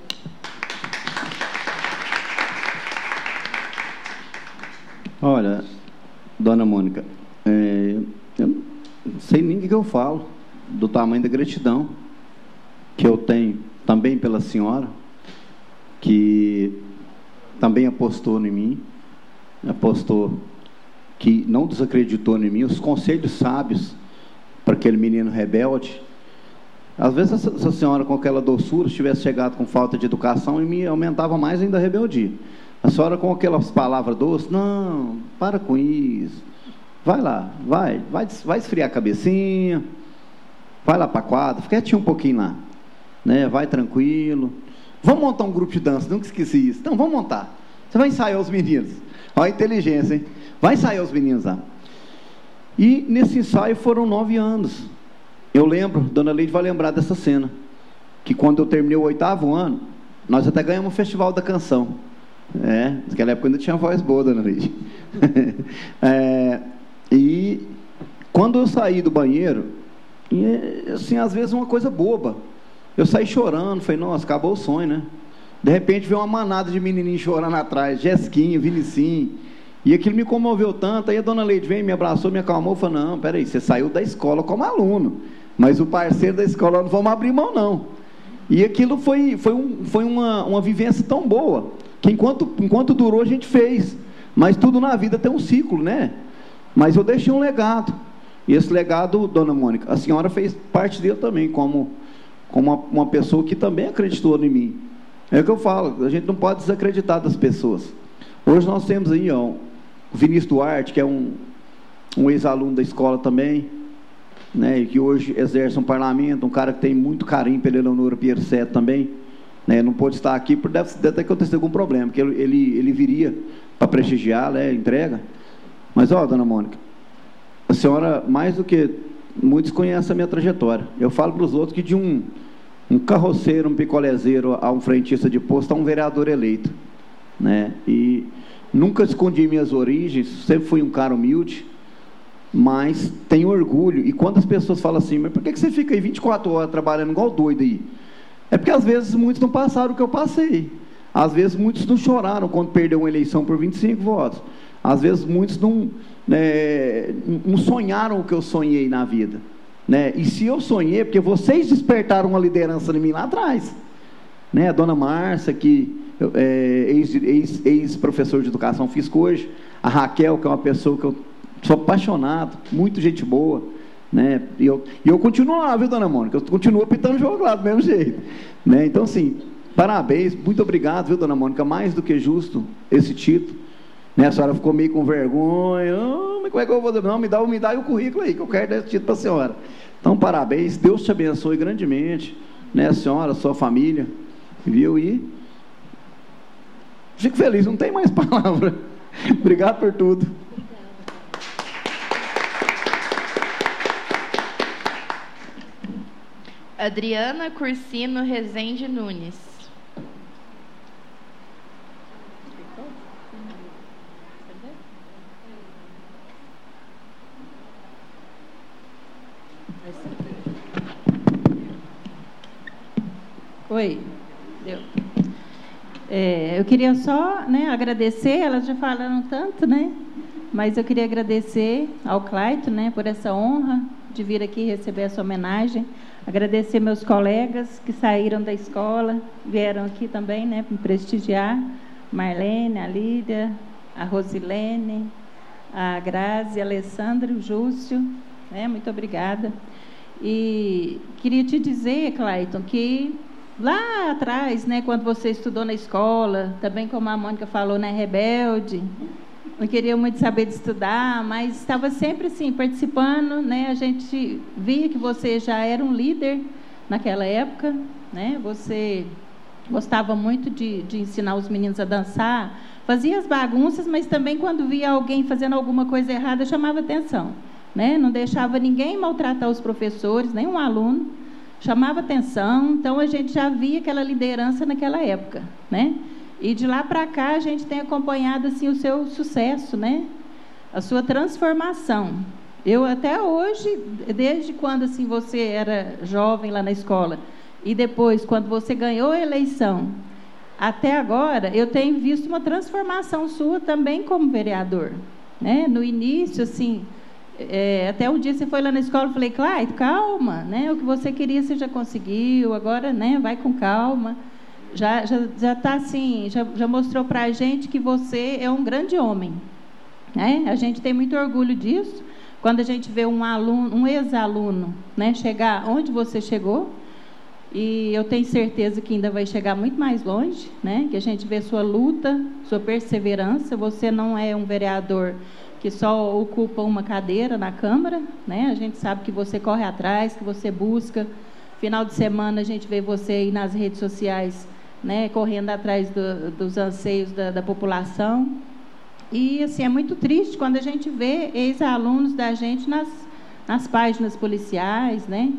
Olha, dona Mônica, eu não sei nem o que eu falo do tamanho da gratidão que eu tenho também pela senhora, que também apostou em mim, apostou, que não desacreditou em mim, os conselhos sábios para aquele menino rebelde. Às vezes, essa senhora, com aquela doçura, se tivesse chegado com falta de educação, e me aumentava mais ainda a rebeldia. A senhora, com aquelas palavras doces, não, para com isso, vai lá, vai esfriar a cabecinha, vai lá para a quadra, fica quietinho um pouquinho lá, né? Vai tranquilo. Vamos montar um grupo de dança, nunca esqueci isso. Então, vamos montar. Você vai ensaiar os meninos. Olha a inteligência, hein? Vai ensaiar os meninos lá. E nesse ensaio foram 9 anos. Eu lembro, dona Leide vai lembrar dessa cena, que quando eu terminei o 8º ano, nós até ganhamos o Festival da Canção. Naquela época ainda tinha voz boa, dona Leide. E quando eu saí do banheiro, assim, às vezes uma coisa boba, eu saí chorando, falei, nossa, acabou o sonho, né? De repente veio uma manada de menininhos chorando atrás, Jesquinho, Vinicinho, e aquilo me comoveu tanto. Aí a dona Leide veio, me abraçou, me acalmou, falou, não, peraí, você saiu da escola como aluno, mas o parceiro da escola não vamos abrir mão, não. E aquilo foi uma vivência tão boa, que enquanto durou a gente fez, mas tudo na vida tem um ciclo, né? Mas eu deixei um legado, e esse legado, dona Mônica, a senhora fez parte dele também, como uma pessoa que também acreditou em mim. É o que eu falo, a gente não pode desacreditar das pessoas. Hoje nós temos aí, ó, o Vinícius Duarte, que é um ex-aluno da escola também, né, e que hoje exerce um parlamento, um cara que tem muito carinho pela Eleonora Piercet também, né, não pôde estar aqui, porque deve ter acontecido algum problema, porque ele viria para prestigiar, né, a entrega. Mas, ó, dona Mônica, a senhora, mais do que muitos conhecem a minha trajetória. Eu falo para os outros que de um carroceiro, um picolézeiro, a um frentista de posto, a um vereador eleito, né? E nunca escondi minhas origens, sempre fui um cara humilde, mas tenho orgulho. E quando as pessoas falam assim, mas por que você fica aí 24 horas trabalhando igual doido aí? É porque às vezes muitos não passaram o que eu passei. Às vezes muitos não choraram quando perdeu uma eleição por 25 votos. Às vezes muitos não sonharam o que eu sonhei na vida, né? E se eu sonhei, porque vocês despertaram uma liderança em mim lá atrás, né? A dona Márcia, que ex-professor de educação física hoje, a Raquel, que é uma pessoa que eu sou apaixonado, muito gente boa, né? E eu continuo lá, viu, dona Mônica? Eu continuo apitando o jogo lá do mesmo jeito, né? Então, assim, parabéns, muito obrigado, viu, dona Mônica? Mais do que justo esse título, né? A senhora ficou meio com vergonha, mas como é que eu vou fazer? Não, me dá aí o currículo aí, que eu quero dar esse título para a senhora. Então, parabéns, Deus te abençoe grandemente, né, a senhora, a sua família, viu? E fico feliz, não tem mais palavra. Obrigado por tudo. Adriana Cursino Rezende Nunes. Oi, deu. Eu queria só, né, agradecer, elas já falaram tanto, né? Mas eu queria agradecer ao Clayton, né, por essa honra de vir aqui receber essa homenagem. Agradecer meus colegas que saíram da escola, vieram aqui também, né, para me prestigiar. Marlene, a Lídia, a Rosilene, a Grazi, a Alessandra, o Júcio, né, muito obrigada. E queria te dizer, Clayton, que lá atrás, né, quando você estudou na escola, também como a Mônica falou, né, rebelde, não queria muito saber de estudar, mas estava sempre assim, participando, né, a gente via que você já era um líder naquela época, né, você gostava muito de ensinar os meninos a dançar, fazia as bagunças, mas também quando via alguém fazendo alguma coisa errada, chamava atenção, né, não deixava ninguém maltratar os professores, nenhum aluno, chamava atenção, então a gente já via aquela liderança naquela época, né? E de lá para cá a gente tem acompanhado assim o seu sucesso, né? A sua transformação. Eu até hoje, desde quando assim você era jovem lá na escola e depois quando você ganhou a eleição, até agora eu tenho visto uma transformação sua também como vereador, né? No início assim, até um dia você foi lá na escola e falei, Clayton, calma, né? O que você queria você já conseguiu, agora, né? Vai com calma. Já está assim, já mostrou para a gente que você é um grande homem, né? A gente tem muito orgulho disso, quando a gente vê um aluno, um ex-aluno, né? Chegar onde você chegou, e eu tenho certeza que ainda vai chegar muito mais longe, né? Que a gente vê sua luta, sua perseverança. Você não é um vereador que só ocupa uma cadeira na Câmara, né? A gente sabe que você corre atrás, que você busca. Final de semana a gente vê você aí nas redes sociais, né? Correndo atrás dos anseios da população. E assim, é muito triste quando a gente vê ex-alunos da gente nas páginas policiais, né?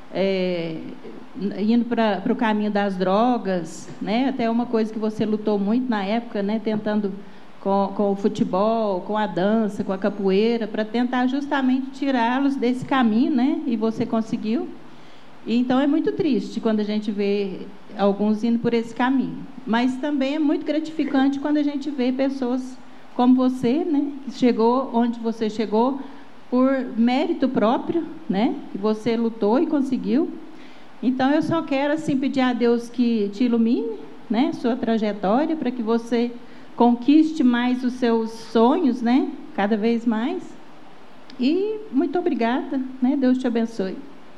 Indo para o caminho das drogas, né? Até uma coisa que você lutou muito na época, né? Tentando com o futebol, com a dança, com a capoeira, para tentar justamente tirá-los desse caminho, né? E você conseguiu. E, então é muito triste quando a gente vê alguns indo por esse caminho. Mas também é muito gratificante quando a gente vê pessoas como você, né? Que chegou onde você chegou por mérito próprio, né? Que você lutou e conseguiu. Então eu só quero assim pedir a Deus que te ilumine, né? Sua trajetória, para que você conquiste mais os seus sonhos, né? Cada vez mais. E muito obrigada, né? Deus te abençoe.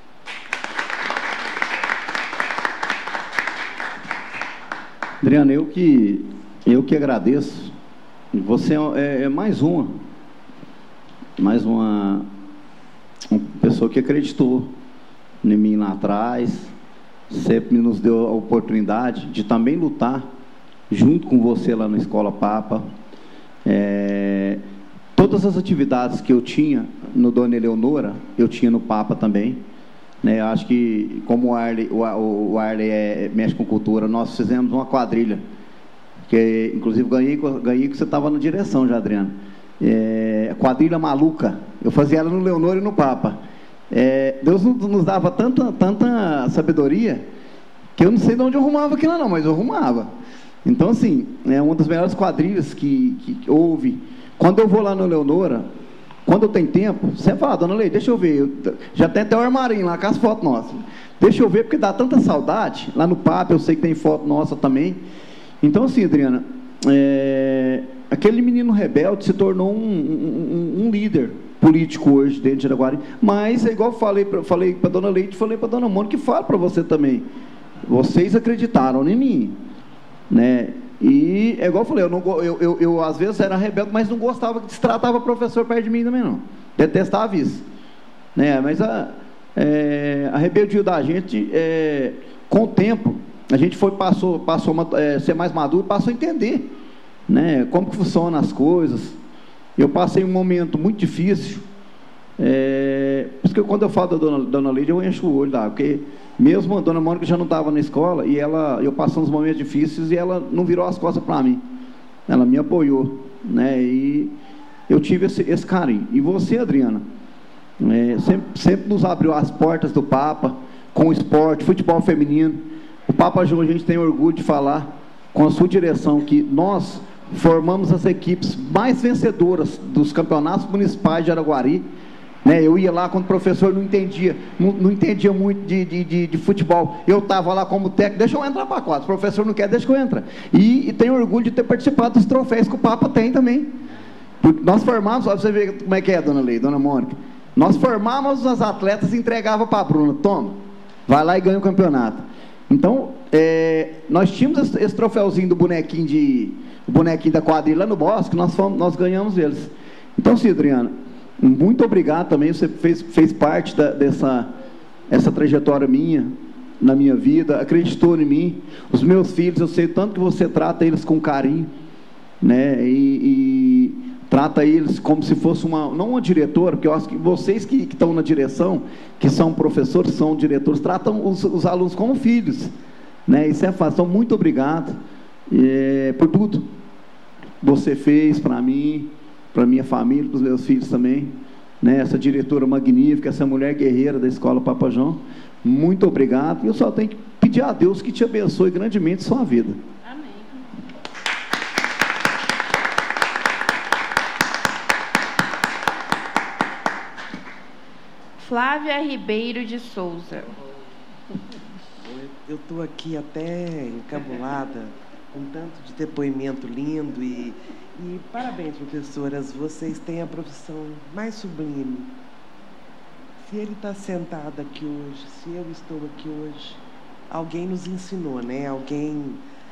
Adriana, eu que agradeço. Você é mais uma pessoa que acreditou em mim lá atrás, sempre nos deu a oportunidade de também lutar junto com você lá na Escola Papa. Todas as atividades que eu tinha no Dona Eleonora, eu tinha no Papa também, né? Eu acho que, como o Arley mexe com cultura, nós fizemos uma quadrilha, que inclusive ganhei que você estava na direção já, Adriana. Quadrilha maluca, eu fazia ela no Leonora e no Papa. Deus nos dava tanta sabedoria, que eu não sei de onde eu arrumava aquilo não, mas eu arrumava. Então, assim, é uma das melhores quadrilhas que houve. Quando eu vou lá no Leonora, quando eu tenho tempo, você fala, dona Leite, deixa eu ver, já tem até o armarinho lá com as fotos nossas. Deixa eu ver, porque dá tanta saudade. Lá no Papa eu sei que tem foto nossa também. Então, assim, Adriana, aquele menino rebelde se tornou um líder político hoje dentro de Araguari. Mas, é igual eu falei para a dona Leite, falei para a dona Mônica, que fala para você também. Vocês acreditaram em mim, né? E é igual eu falei, eu às vezes era rebelde, mas não gostava que tratava professor perto de mim também não. Detestava isso, né? Mas a rebeldia da gente, com o tempo, a gente passou a ser mais maduro, passou a entender né? Como que funcionam as coisas. Eu passei um momento muito difícil. Por isso que quando eu falo da dona Lídia, eu encho o olho lá, porque mesmo a dona Mônica já não estava na escola, e eu passei uns momentos difíceis, e ela não virou as costas para mim. Ela me apoiou, né? E eu tive esse carinho. E você, Adriana, sempre nos abriu as portas do Papa, com o esporte, futebol feminino. O Papa João, a gente tem orgulho de falar, com a sua direção, que nós formamos as equipes mais vencedoras dos campeonatos municipais de Araguari, né? Eu ia lá quando o professor não entendia muito de futebol. Eu estava lá como técnico, deixa eu entrar para a quadra. O professor não quer, deixa que eu entre. E tenho orgulho de ter participado dos troféus que o Papa tem também. Porque nós formamos, ó, você ver como é que é, dona Lei, dona Mônica. Nós formávamos as atletas e entregava para a Bruna. Toma, vai lá e ganha o campeonato. Então, nós tínhamos esse troféuzinho do bonequinho da quadrilha lá no Bosque, nós ganhamos eles. Então, sim, Adriana, muito obrigado também, você fez parte dessa trajetória minha, na minha vida, acreditou em mim. Os meus filhos, eu sei tanto que você trata eles com carinho, né? E trata eles como se fosse não uma diretora, porque eu acho que vocês que estão na direção, que são professores, são diretores, tratam os alunos como filhos, né? Isso é fácil. Então, muito obrigado por tudo que você fez para mim, para minha família, para os meus filhos também, né? Essa diretora magnífica, essa mulher guerreira da Escola Papa João, muito obrigado. E eu só tenho que pedir a Deus que te abençoe grandemente sua vida. Amém. Flávia Ribeiro de Souza. Eu estou aqui até encabulada, com tanto de depoimento lindo e parabéns, professoras, vocês têm a profissão mais sublime. Se ele está sentado aqui hoje, se eu estou aqui hoje, alguém nos ensinou, né? Alguém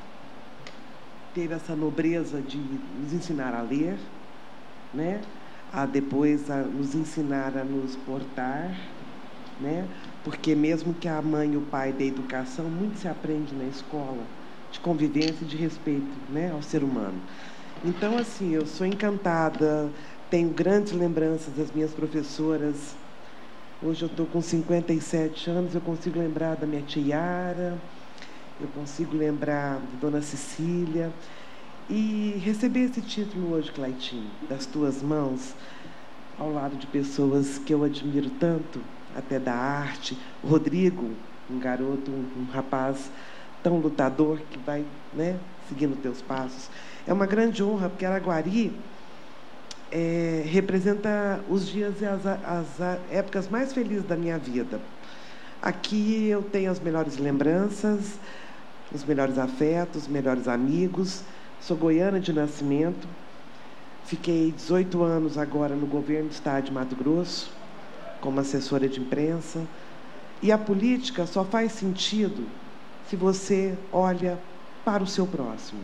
teve essa nobreza de nos ensinar a ler, né? Depois nos ensinar a nos portar, né? Porque mesmo que a mãe e o pai dê educação, muito se aprende na escola, de convivência e de respeito, né, ao ser humano. Então, assim, eu sou encantada, tenho grandes lembranças das minhas professoras. Hoje eu estou com 57 anos, eu consigo lembrar da minha tia Yara, eu consigo lembrar da dona Cecília. E receber esse título hoje, Claitinho, das tuas mãos, ao lado de pessoas que eu admiro tanto, até da arte. O Rodrigo, um garoto, um rapaz tão lutador que vai, né, seguindo teus passos. É uma grande honra, porque Araguari representa os dias e as épocas mais felizes da minha vida. Aqui eu tenho as melhores lembranças, os melhores afetos, os melhores amigos. Sou goiana de nascimento, fiquei 18 anos agora no governo do estado de Mato Grosso, como assessora de imprensa. E a política só faz sentido se você olha para o seu próximo.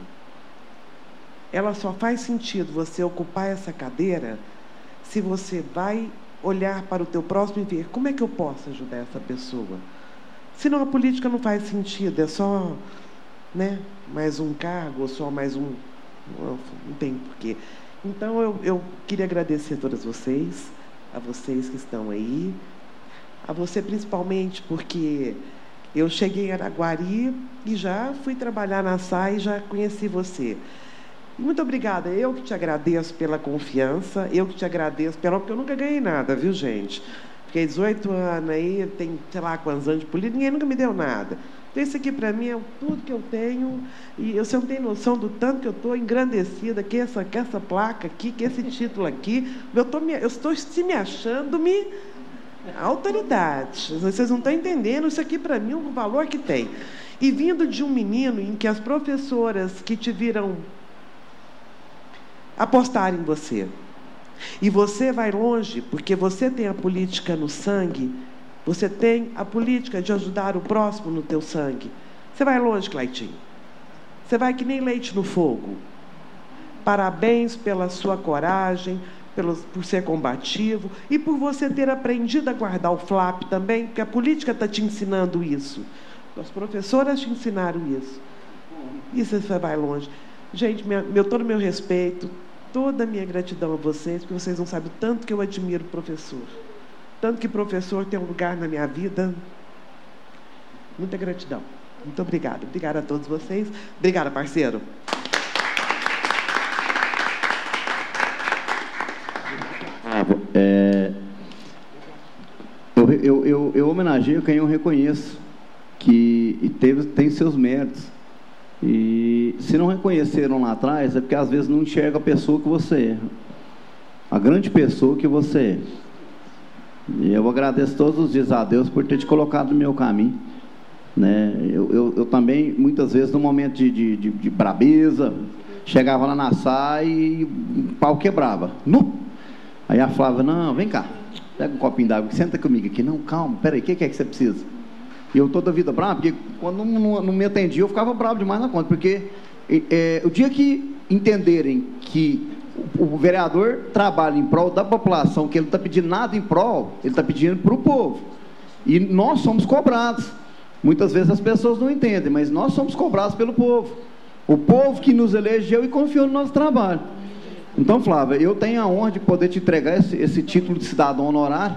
Ela só faz sentido você ocupar essa cadeira se você vai olhar para o teu próximo e ver como é que eu posso ajudar essa pessoa. Senão a política não faz sentido, é só, né, mais um cargo, ou só mais um... Não tem porquê. Então, eu queria agradecer a todas vocês, a vocês que estão aí, a você principalmente, porque eu cheguei em Araguari e já fui trabalhar na SAI e já conheci você. Muito obrigada. Eu que te agradeço pela confiança, eu que te agradeço porque eu nunca ganhei nada, viu, gente? Fiquei 18 anos aí, tem, sei lá, quantos anos de política, ninguém nunca me deu nada. Então, isso aqui, para mim, é tudo que eu tenho, e você não tem noção do tanto que eu estou engrandecida, que essa placa aqui, que esse título aqui, eu estou me achando-me autoridade. Vocês não estão entendendo, isso aqui, para mim, é o valor que tem. E vindo de um menino em que as professoras que te viram apostar em você. E você vai longe, porque você tem a política no sangue, você tem a política de ajudar o próximo no teu sangue. Você vai longe, Claitinho. Você vai que nem leite no fogo. Parabéns pela sua coragem, por ser combativo e por você ter aprendido a guardar o flap também, porque a política está te ensinando isso. As professoras te ensinaram isso. E você vai longe. Gente, todo o meu respeito, toda a minha gratidão a vocês, porque vocês não sabem o tanto que eu admiro o professor. Tanto que o professor tem um lugar na minha vida. Muita gratidão. Muito obrigada. Obrigada a todos vocês. Obrigada, parceiro. Eu homenageio quem eu reconheço que tem seus méritos. E se não reconheceram lá atrás, é porque às vezes não enxerga a pessoa que você é, a grande pessoa que você é. E eu agradeço todos os dias a Deus por ter te colocado no meu caminho, né? Eu também, muitas vezes, no momento de brabeza, chegava lá na sala e o pau quebrava. Aí a Flávia, não, vem cá, pega um copinho d'água, senta comigo aqui. Não, calma, peraí, o que é que você precisa? E eu toda a vida bravo, porque quando não me atendia, eu ficava bravo demais na conta, porque o dia que entenderem que o vereador trabalha em prol da população, que ele não está pedindo nada em prol, ele está pedindo para o povo. E nós somos cobrados. Muitas vezes as pessoas não entendem, mas nós somos cobrados pelo povo. O povo que nos elegeu e confiou no nosso trabalho. Então, Flávia, eu tenho a honra de poder te entregar esse título de cidadão honorário.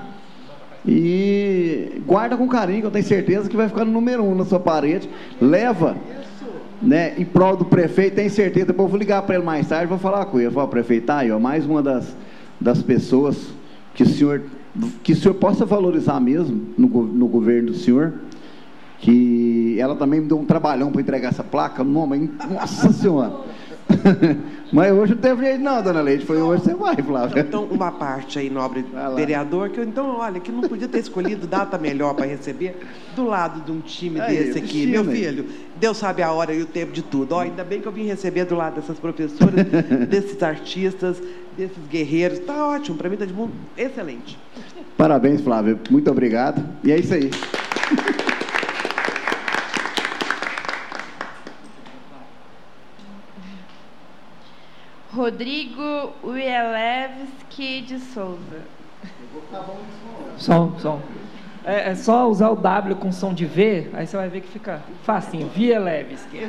E guarda com carinho, que eu tenho certeza que vai ficar no número 1 na sua parede. Leva, né, em prol do prefeito, tenho certeza. Depois eu vou ligar para ele mais tarde, vou falar com ele. Eu falo, prefeito, tá aí, ó, mais uma das pessoas que o senhor possa valorizar mesmo no governo do senhor. Que ela também me deu um trabalhão para entregar essa placa. Nossa Senhora! Mas hoje não teve jeito não, dona Leite. Foi hoje você vai, Flávia. Então, uma parte aí, nobre vereador, que olha, que não podia ter escolhido data melhor para receber do lado de um time desse aqui. Meu filho, Deus sabe a hora e o tempo de tudo. Ainda bem que eu vim receber do lado dessas professoras, desses artistas, desses guerreiros. Tá ótimo, para mim tá de mundo excelente. Parabéns, Flávia. Muito obrigado. E é isso aí. Rodrigo Wielewski de Souza. Som. É só usar o W com som de V, aí você vai ver que fica facinho. Wielewski.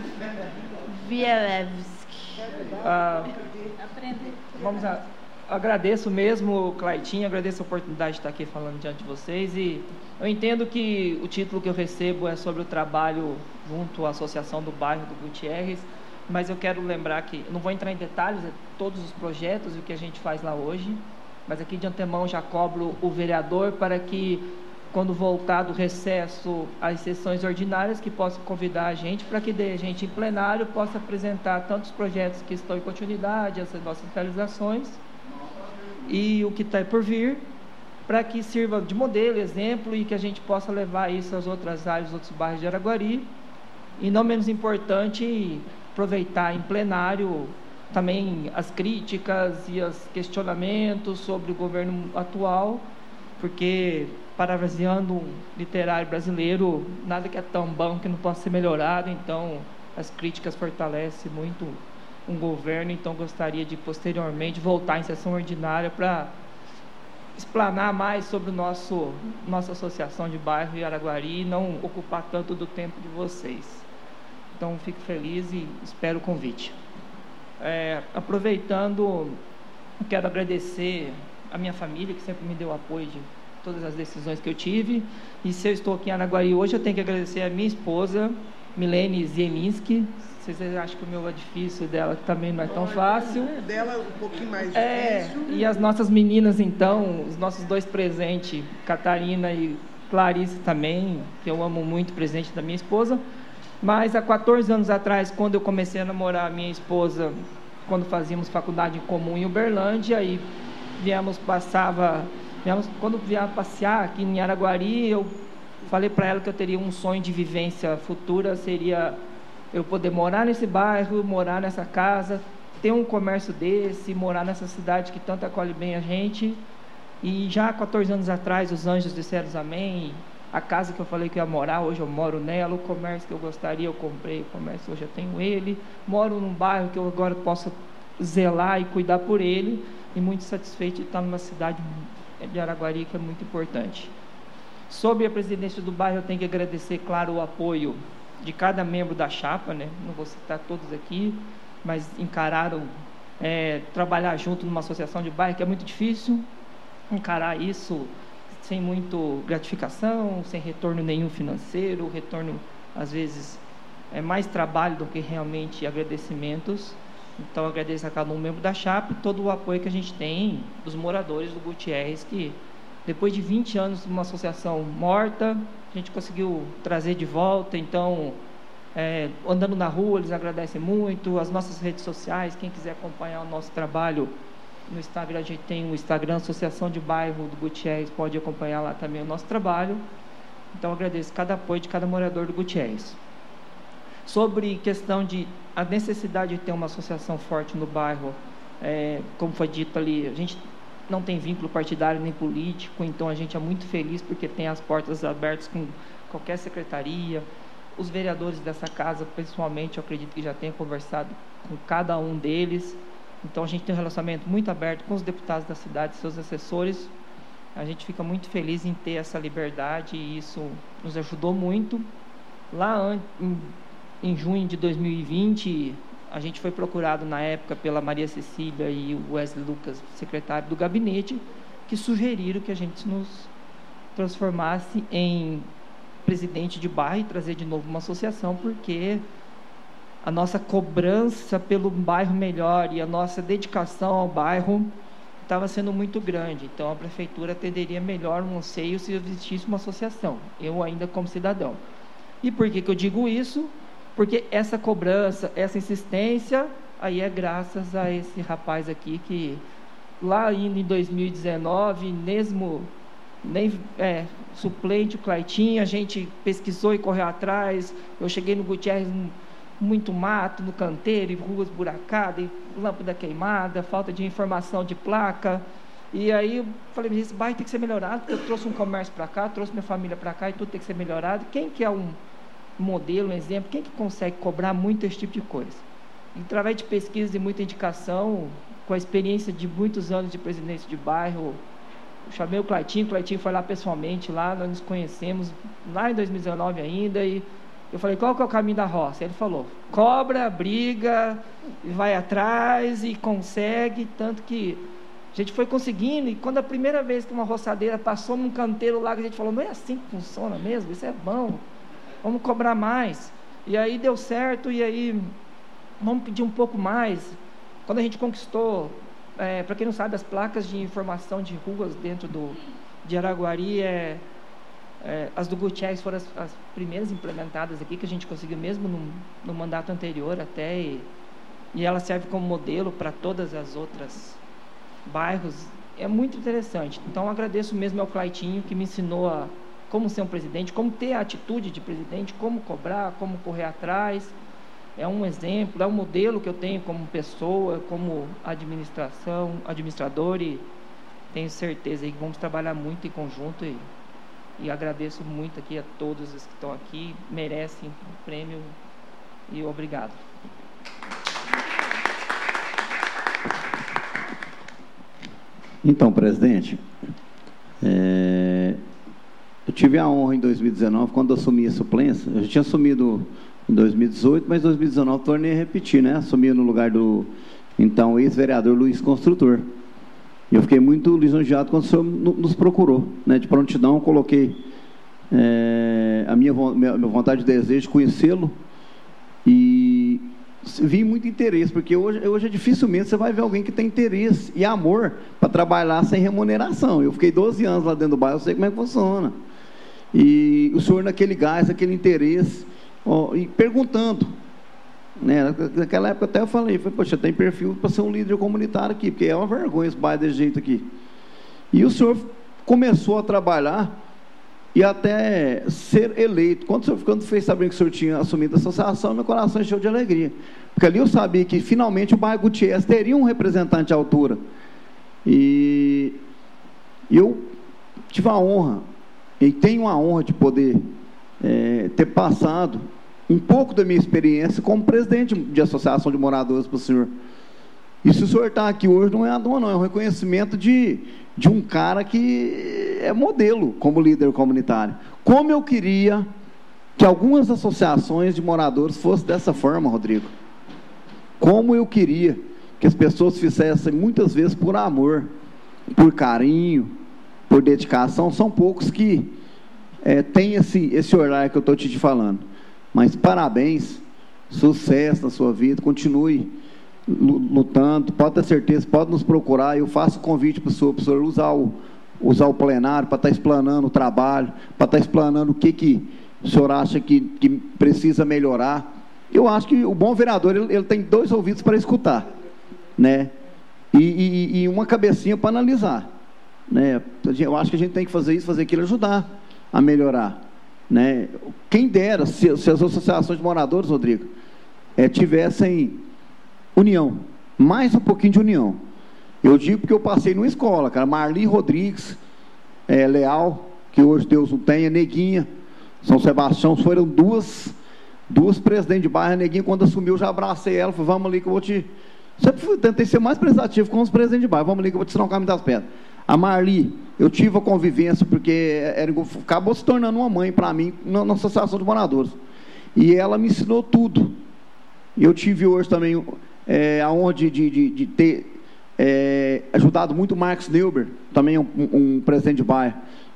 Vamos lá. Agradeço mesmo, Claitinho, agradeço a oportunidade de estar aqui falando diante de vocês. E eu entendo que o título que eu recebo é sobre o trabalho junto à Associação do Bairro do Gutierrez. Mas eu quero lembrar que, não vou entrar em detalhes, todos os projetos e o que a gente faz lá hoje, mas aqui de antemão já cobro o vereador para que, quando voltar do recesso às sessões ordinárias, que possa convidar a gente para que a gente em plenário possa apresentar tantos projetos que estão em continuidade, essas nossas realizações e o que está por vir, para que sirva de modelo, exemplo e que a gente possa levar isso às outras áreas, outros bairros de Araguari. E não menos importante, aproveitar em plenário também as críticas e os questionamentos sobre o governo atual, porque, parafraseando um literário brasileiro, nada que é tão bom que não possa ser melhorado. Então as críticas fortalecem muito um governo. Então gostaria de posteriormente voltar em sessão ordinária para explanar mais sobre nossa associação de bairro em Araguari e não ocupar tanto do tempo de vocês. Então, fico feliz e espero o convite. Aproveitando, quero agradecer a minha família, que sempre me deu apoio de todas as decisões que eu tive. E se eu estou aqui em Araguari hoje, eu tenho que agradecer a minha esposa, Milene Zielinski. Vocês acham que o meu edifício dela também não é tão fácil. Dela um pouquinho mais difícil. E as nossas meninas, então, os nossos dois presentes, Catarina e Clarice também, que eu amo muito, presente da minha esposa. Mas há 14 anos atrás, quando eu comecei a namorar a minha esposa, quando fazíamos faculdade em comum em Uberlândia, e quando viemos passear aqui em Araguari, eu falei para ela que eu teria um sonho de vivência futura, seria eu poder morar nesse bairro, morar nessa casa, ter um comércio desse, morar nessa cidade que tanto acolhe bem a gente. E já há 14 anos atrás, os anjos disseram amém. A casa que eu falei que ia morar, hoje eu moro nela. O comércio que eu gostaria, eu comprei o comércio, hoje eu tenho ele. Moro num bairro que eu agora posso zelar e cuidar por ele. E muito satisfeito de estar numa cidade de Araguari, que é muito importante. Sobre a presidência do bairro, eu tenho que agradecer, claro, o apoio de cada membro da chapa, né? Não vou citar todos aqui, mas encararam trabalhar junto numa associação de bairro, que é muito difícil, encarar isso sem muito gratificação, sem retorno nenhum financeiro, retorno, às vezes, é mais trabalho do que realmente agradecimentos. Então, agradeço a cada um membro da chapa e todo o apoio que a gente tem dos moradores do Gutierrez, que depois de 20 anos de uma associação morta, a gente conseguiu trazer de volta. Então, andando na rua, eles agradecem muito. As nossas redes sociais, quem quiser acompanhar o nosso trabalho no Instagram, a gente tem o Instagram Associação de Bairro do Gutierrez, pode acompanhar lá também o nosso trabalho. Então, agradeço cada apoio de cada morador do Gutierrez. Sobre questão de a necessidade de ter uma associação forte no bairro, como foi dito ali, a gente não tem vínculo partidário nem político, então a gente é muito feliz porque tem as portas abertas com qualquer secretaria. Os vereadores dessa casa, pessoalmente, eu acredito que já tenha conversado com cada um deles. Então a gente tem um relacionamento muito aberto com os deputados da cidade, seus assessores. A gente fica muito feliz em ter essa liberdade e isso nos ajudou muito. Lá em junho de 2020, a gente foi procurado na época pela Maria Cecília e o Wesley Lucas, secretário do gabinete, que sugeriram que a gente nos transformasse em presidente de bairro e trazer de novo uma associação, porque a nossa cobrança pelo bairro melhor e a nossa dedicação ao bairro estava sendo muito grande. Então a prefeitura atenderia melhor um anseio se existisse uma associação, eu ainda como cidadão. E por que eu digo isso? Porque essa cobrança, essa insistência, aí é graças a esse rapaz aqui que lá ainda em 2019, mesmo suplente, o Claitinho, a gente pesquisou e correu atrás. Eu cheguei no Gutierrez, muito mato no canteiro, e ruas buracadas, e lâmpada queimada, falta de informação de placa. E aí eu falei, esse bairro tem que ser melhorado, porque eu trouxe um comércio para cá, trouxe minha família para cá, e tudo tem que ser melhorado. Quem que é um modelo, um exemplo, quem que consegue cobrar muito esse tipo de coisa? E, através de pesquisa e muita indicação, com a experiência de muitos anos de presidência de bairro, eu chamei o Claitinho foi lá pessoalmente, lá nós nos conhecemos, lá em 2019 ainda, e eu falei, qual que é o caminho da roça? Ele falou, cobra, briga, vai atrás e consegue, tanto que a gente foi conseguindo, e quando a primeira vez que uma roçadeira passou num canteiro lá, a gente falou, não é assim que funciona mesmo, isso é bom, vamos cobrar mais. E aí deu certo, e aí vamos pedir um pouco mais. Quando a gente conquistou, para quem não sabe, as placas de informação de ruas dentro de Araguari, as do Gutierrez foram as primeiras implementadas aqui, que a gente conseguiu mesmo no mandato anterior até, e ela serve como modelo para todas as outras bairros. É muito interessante. Então, agradeço mesmo ao Claitinho, que me ensinou a como ser um presidente, como ter a atitude de presidente, como cobrar, como correr atrás. É um exemplo, é um modelo que eu tenho como pessoa, como administrador, e tenho certeza que vamos trabalhar muito em conjunto, e agradeço muito aqui a todos os que estão aqui, merecem o prêmio, e obrigado. Então, presidente, eu tive a honra em 2019, quando eu assumi a suplência. Eu já tinha assumido em 2018, mas em 2019 tornei a repetir, né? Assumi no lugar do, então, ex-vereador Luiz Construtor. E eu fiquei muito lisonjeado quando o senhor nos procurou, né? De prontidão, coloquei a minha vontade e desejo de conhecê-lo, e vi muito interesse, porque hoje dificilmente você vai ver alguém que tem interesse e amor para trabalhar sem remuneração. Eu fiquei 12 anos lá dentro do bairro, eu sei como é que funciona. E o senhor naquele gás, aquele interesse, e perguntando, né? Naquela época até eu falei, poxa, tem perfil para ser um líder comunitário aqui, porque é uma vergonha esse bairro desse jeito aqui. E o senhor começou a trabalhar e até ser eleito. Quando fez saber que o senhor tinha assumido a associação, meu coração encheu de alegria, porque ali eu sabia que finalmente o bairro Gutierrez teria um representante à altura. E eu tive a honra, e tenho a honra de poder ter passado um pouco da minha experiência como presidente de associação de moradores para o senhor. E se o senhor está aqui hoje, não é à toa, não, é um reconhecimento de um cara que é modelo como líder comunitário. Como eu queria que algumas associações de moradores fossem dessa forma, Rodrigo. como eu queria que as pessoas fizessem muitas vezes por amor, por carinho, por dedicação. São poucos que têm esse olhar que eu estou te falando. Mas parabéns, sucesso na sua vida, continue lutando, pode ter certeza, pode nos procurar. Eu faço o convite para o senhor usar o plenário para estar explanando o trabalho, para estar explanando o que o senhor acha que precisa melhorar. Eu acho que o bom vereador, ele tem 2 ouvidos para escutar, né? E uma cabecinha para analisar, né? Eu acho que a gente tem que fazer isso, fazer aquilo, ajudar a melhorar, né? Quem dera se as associações de moradores, Rodrigo, tivessem união, mais um pouquinho de união. Eu digo porque eu passei numa escola, cara, Marli Rodrigues, Leal, que hoje Deus não tenha, Neguinha, São Sebastião, foram duas presidentes de bairro. A Neguinha, quando assumiu, eu já abracei ela, falei, vamos ali que eu vou te... Sempre tentei ser mais prestativo com os presidentes de bairro, vamos ali que eu vou te ensinar o caminho das pedras. A Marli, eu tive a convivência, porque acabou se tornando uma mãe para mim, na associação de moradores. E ela me ensinou tudo. Eu tive hoje também a honra de ter ajudado muito o Marcos Neuber, também um presidente de bairro,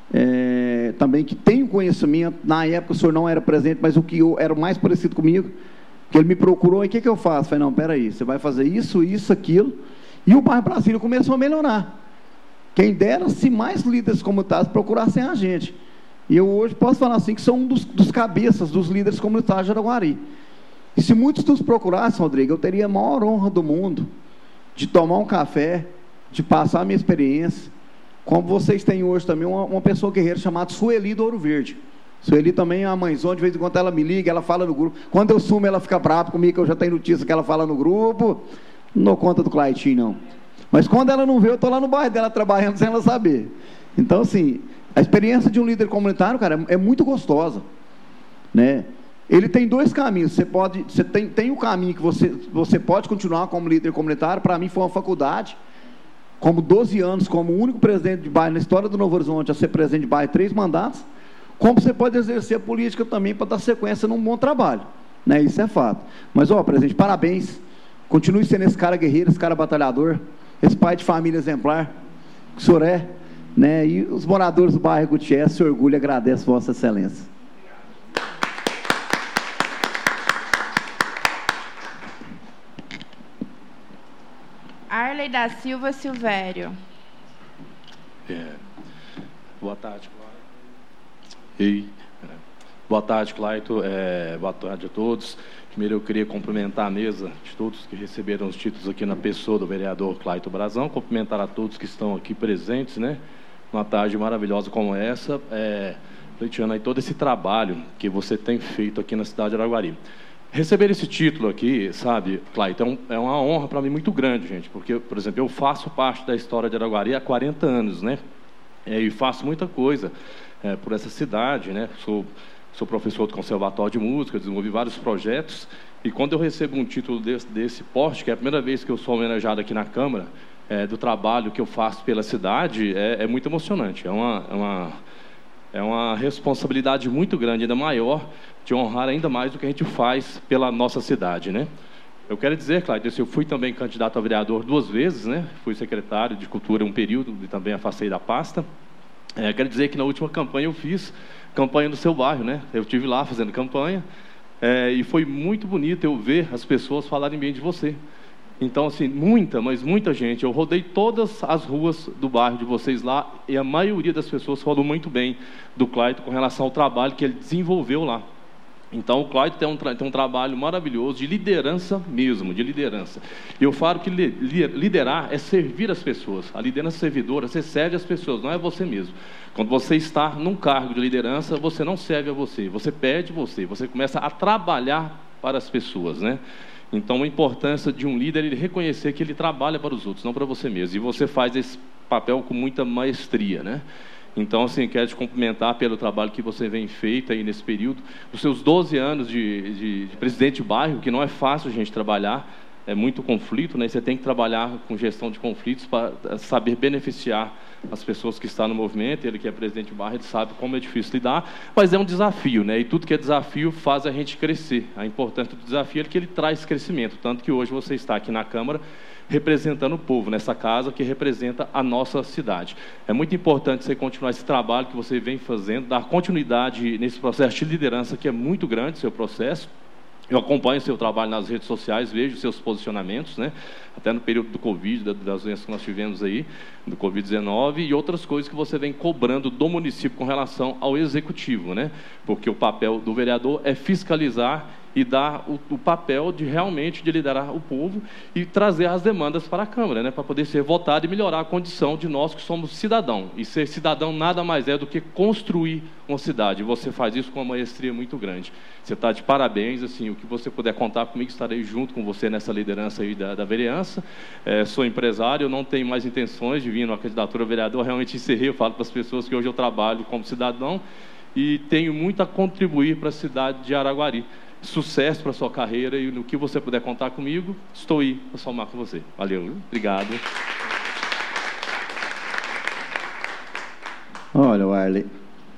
também que tem conhecimento. Na época o senhor não era presente, mas o que era o mais parecido comigo, que ele me procurou, e o que eu faço? Falei, não, peraí, você vai fazer isso, aquilo, e o bairro Brasília começou a melhorar. Quem dera se mais líderes comunitários procurassem a gente. E eu hoje posso falar assim, que sou um dos cabeças dos líderes comunitários de Araguari. E se muitos nos procurassem, Rodrigo, eu teria a maior honra do mundo de tomar um café, de passar a minha experiência, como vocês têm hoje também uma pessoa guerreira chamada Sueli do Ouro Verde. Sueli também é uma mãezona, de vez em quando ela me liga, ela fala no grupo. Quando eu sumo, ela fica brava comigo, que eu já tenho notícia que ela fala no grupo. Não dou conta do Claitinho, não. Mas quando ela não vê, eu estou lá no bairro dela trabalhando sem ela saber. Então, assim, a experiência de um líder comunitário, cara, é muito gostosa, né? Ele tem 2 caminhos. Você tem o caminho que você pode continuar como líder comunitário. Para mim foi uma faculdade, como 12 anos, como o único presidente de bairro na história do Novo Horizonte a ser presidente de bairro, 3 mandatos. Como você pode exercer a política também para dar sequência num bom trabalho, né? Isso é fato. Mas, presidente, parabéns. Continue sendo esse cara guerreiro, esse cara batalhador, esse pai de família exemplar que o senhor é, né? E os moradores do bairro Gutiérrez se orgulham e agradecem Vossa Excelência. Arley da Silva Silvério. Boa tarde, Claito. Boa tarde, Claito. Boa tarde a todos. Primeiro, eu queria cumprimentar a mesa de todos que receberam os títulos aqui na pessoa do vereador Claito Brazão. Cumprimentar a todos que estão aqui presentes, né? Uma tarde maravilhosa como essa. Pleiteando aí todo esse trabalho que você tem feito aqui na cidade de Araguari. Receber esse título aqui, sabe, Claito, é uma honra para mim muito grande, gente, porque, por exemplo, eu faço parte da história de Araguari há 40 anos, né? E faço muita coisa por essa cidade, né? Sou professor do Conservatório de Música, desenvolvi vários projetos, e quando eu recebo um título desse porte, que é a primeira vez que eu sou homenageado aqui na Câmara, do trabalho que eu faço pela cidade, é muito emocionante. É uma responsabilidade muito grande, ainda maior, de honrar ainda mais do que a gente faz pela nossa cidade, né? Eu quero dizer, Cláudio, eu fui também candidato a vereador 2 vezes, né? Fui secretário de Cultura um período e também afastei da pasta. Quero dizer que na última campanha eu fiz campanha no seu bairro, né? Eu estive lá fazendo campanha e foi muito bonito eu ver as pessoas falarem bem de você. Então, assim, mas muita gente. Eu rodei todas as ruas do bairro de vocês lá e a maioria das pessoas falou muito bem do Cláudio com relação ao trabalho que ele desenvolveu lá. Então, o Cláudio tem um trabalho maravilhoso de liderança mesmo, de liderança. E eu falo que liderar é servir as pessoas. A liderança servidora, você serve as pessoas, não é você mesmo. Quando você está num cargo de liderança, você não serve a você perde você começa a trabalhar para as pessoas, né? Então, a importância de um líder é ele reconhecer que ele trabalha para os outros, não para você mesmo. E você faz esse papel com muita maestria, né? Então, assim, quero te cumprimentar pelo trabalho que você vem feito aí nesse período. Os seus 12 anos de presidente de bairro, que não é fácil a gente trabalhar, é muito conflito, né? Você tem que trabalhar com gestão de conflitos para saber beneficiar as pessoas que estão no movimento. Ele que é presidente do bairro, ele sabe como é difícil lidar, mas é um desafio, né? E tudo que é desafio faz a gente crescer. A importância do desafio é que ele traz crescimento, tanto que hoje você está aqui na Câmara representando o povo, nessa casa que representa a nossa cidade. É muito importante você continuar esse trabalho que você vem fazendo, dar continuidade nesse processo de liderança, que é muito grande, seu processo. Eu acompanho o seu trabalho nas redes sociais, vejo os seus posicionamentos, né? Até no período do Covid, das doenças que nós tivemos aí, do Covid-19, e outras coisas que você vem cobrando do município com relação ao executivo, né? Porque o papel do vereador é fiscalizar e dar o papel de realmente de liderar o povo e trazer as demandas para a Câmara, né, para poder ser votado e melhorar a condição de nós que somos cidadão. E ser cidadão nada mais é do que construir uma cidade. E você faz isso com uma maestria muito grande. Você está de parabéns, assim, o que você puder contar comigo, estarei junto com você nessa liderança aí da vereança. Sou empresário, eu não tenho mais intenções de vir numa candidatura a vereador, realmente encerrei, eu falo para as pessoas que hoje eu trabalho como cidadão e tenho muito a contribuir para a cidade de Araguari. Sucesso para a sua carreira e no que você puder contar comigo, estou aí para somar com você. Valeu, obrigado. Olha, Warley,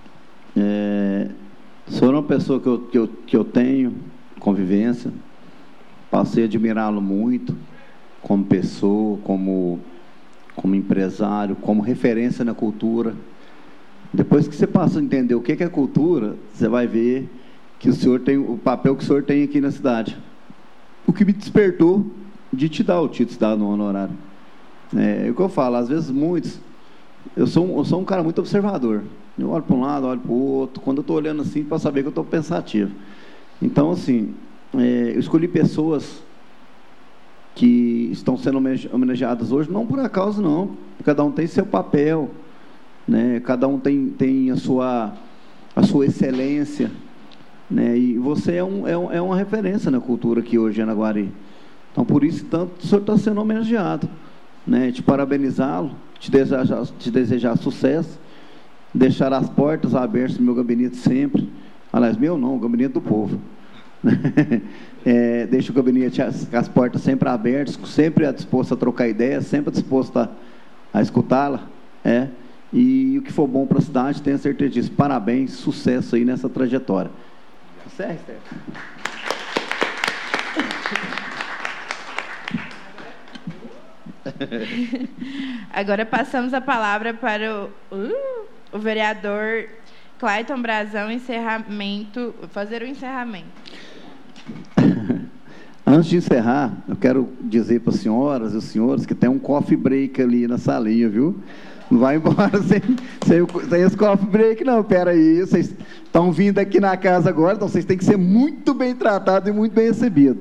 sou uma pessoa que eu tenho convivência, passei a admirá-lo muito, como pessoa, como empresário, como referência na cultura. Depois que você passa a entender o que é cultura, você vai ver que o senhor tem o papel que o senhor tem aqui na cidade. O que me despertou de te dar o título de cidadão honorário. É o que eu falo, às vezes muitos... Eu sou um cara muito observador. Eu olho para um lado, olho para o outro, quando eu estou olhando assim, para saber que eu estou pensativo. Então, assim, eu escolhi pessoas que estão sendo homenageadas hoje, não por acaso, não. Cada um tem seu papel, né? Cada um tem a sua excelência, né? E você é uma referência na cultura aqui hoje em Araguari. Então, por isso, tanto o senhor está sendo homenageado, né? Te parabenizá-lo, te desejar sucesso, deixar as portas abertas no meu gabinete sempre. Aliás, meu não, o gabinete do povo. Deixa o gabinete, as portas sempre abertas, sempre disposto a trocar ideias, sempre disposto a escutá-la. E o que for bom para a cidade, tenha certeza disso. Parabéns, sucesso aí nessa trajetória. Certo, Steph? Agora passamos a palavra para o vereador Clayton Brazão, fazer o encerramento. Antes de encerrar, eu quero dizer para as senhoras e os senhores que tem um coffee break ali na salinha, viu? Não vai embora sem esse coffee break, não. Pera aí, vocês estão vindo aqui na casa agora, então vocês têm que ser muito bem tratados e muito bem recebidos.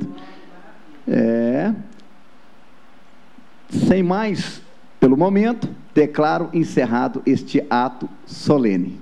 Sem mais, pelo momento, declaro encerrado este ato solene.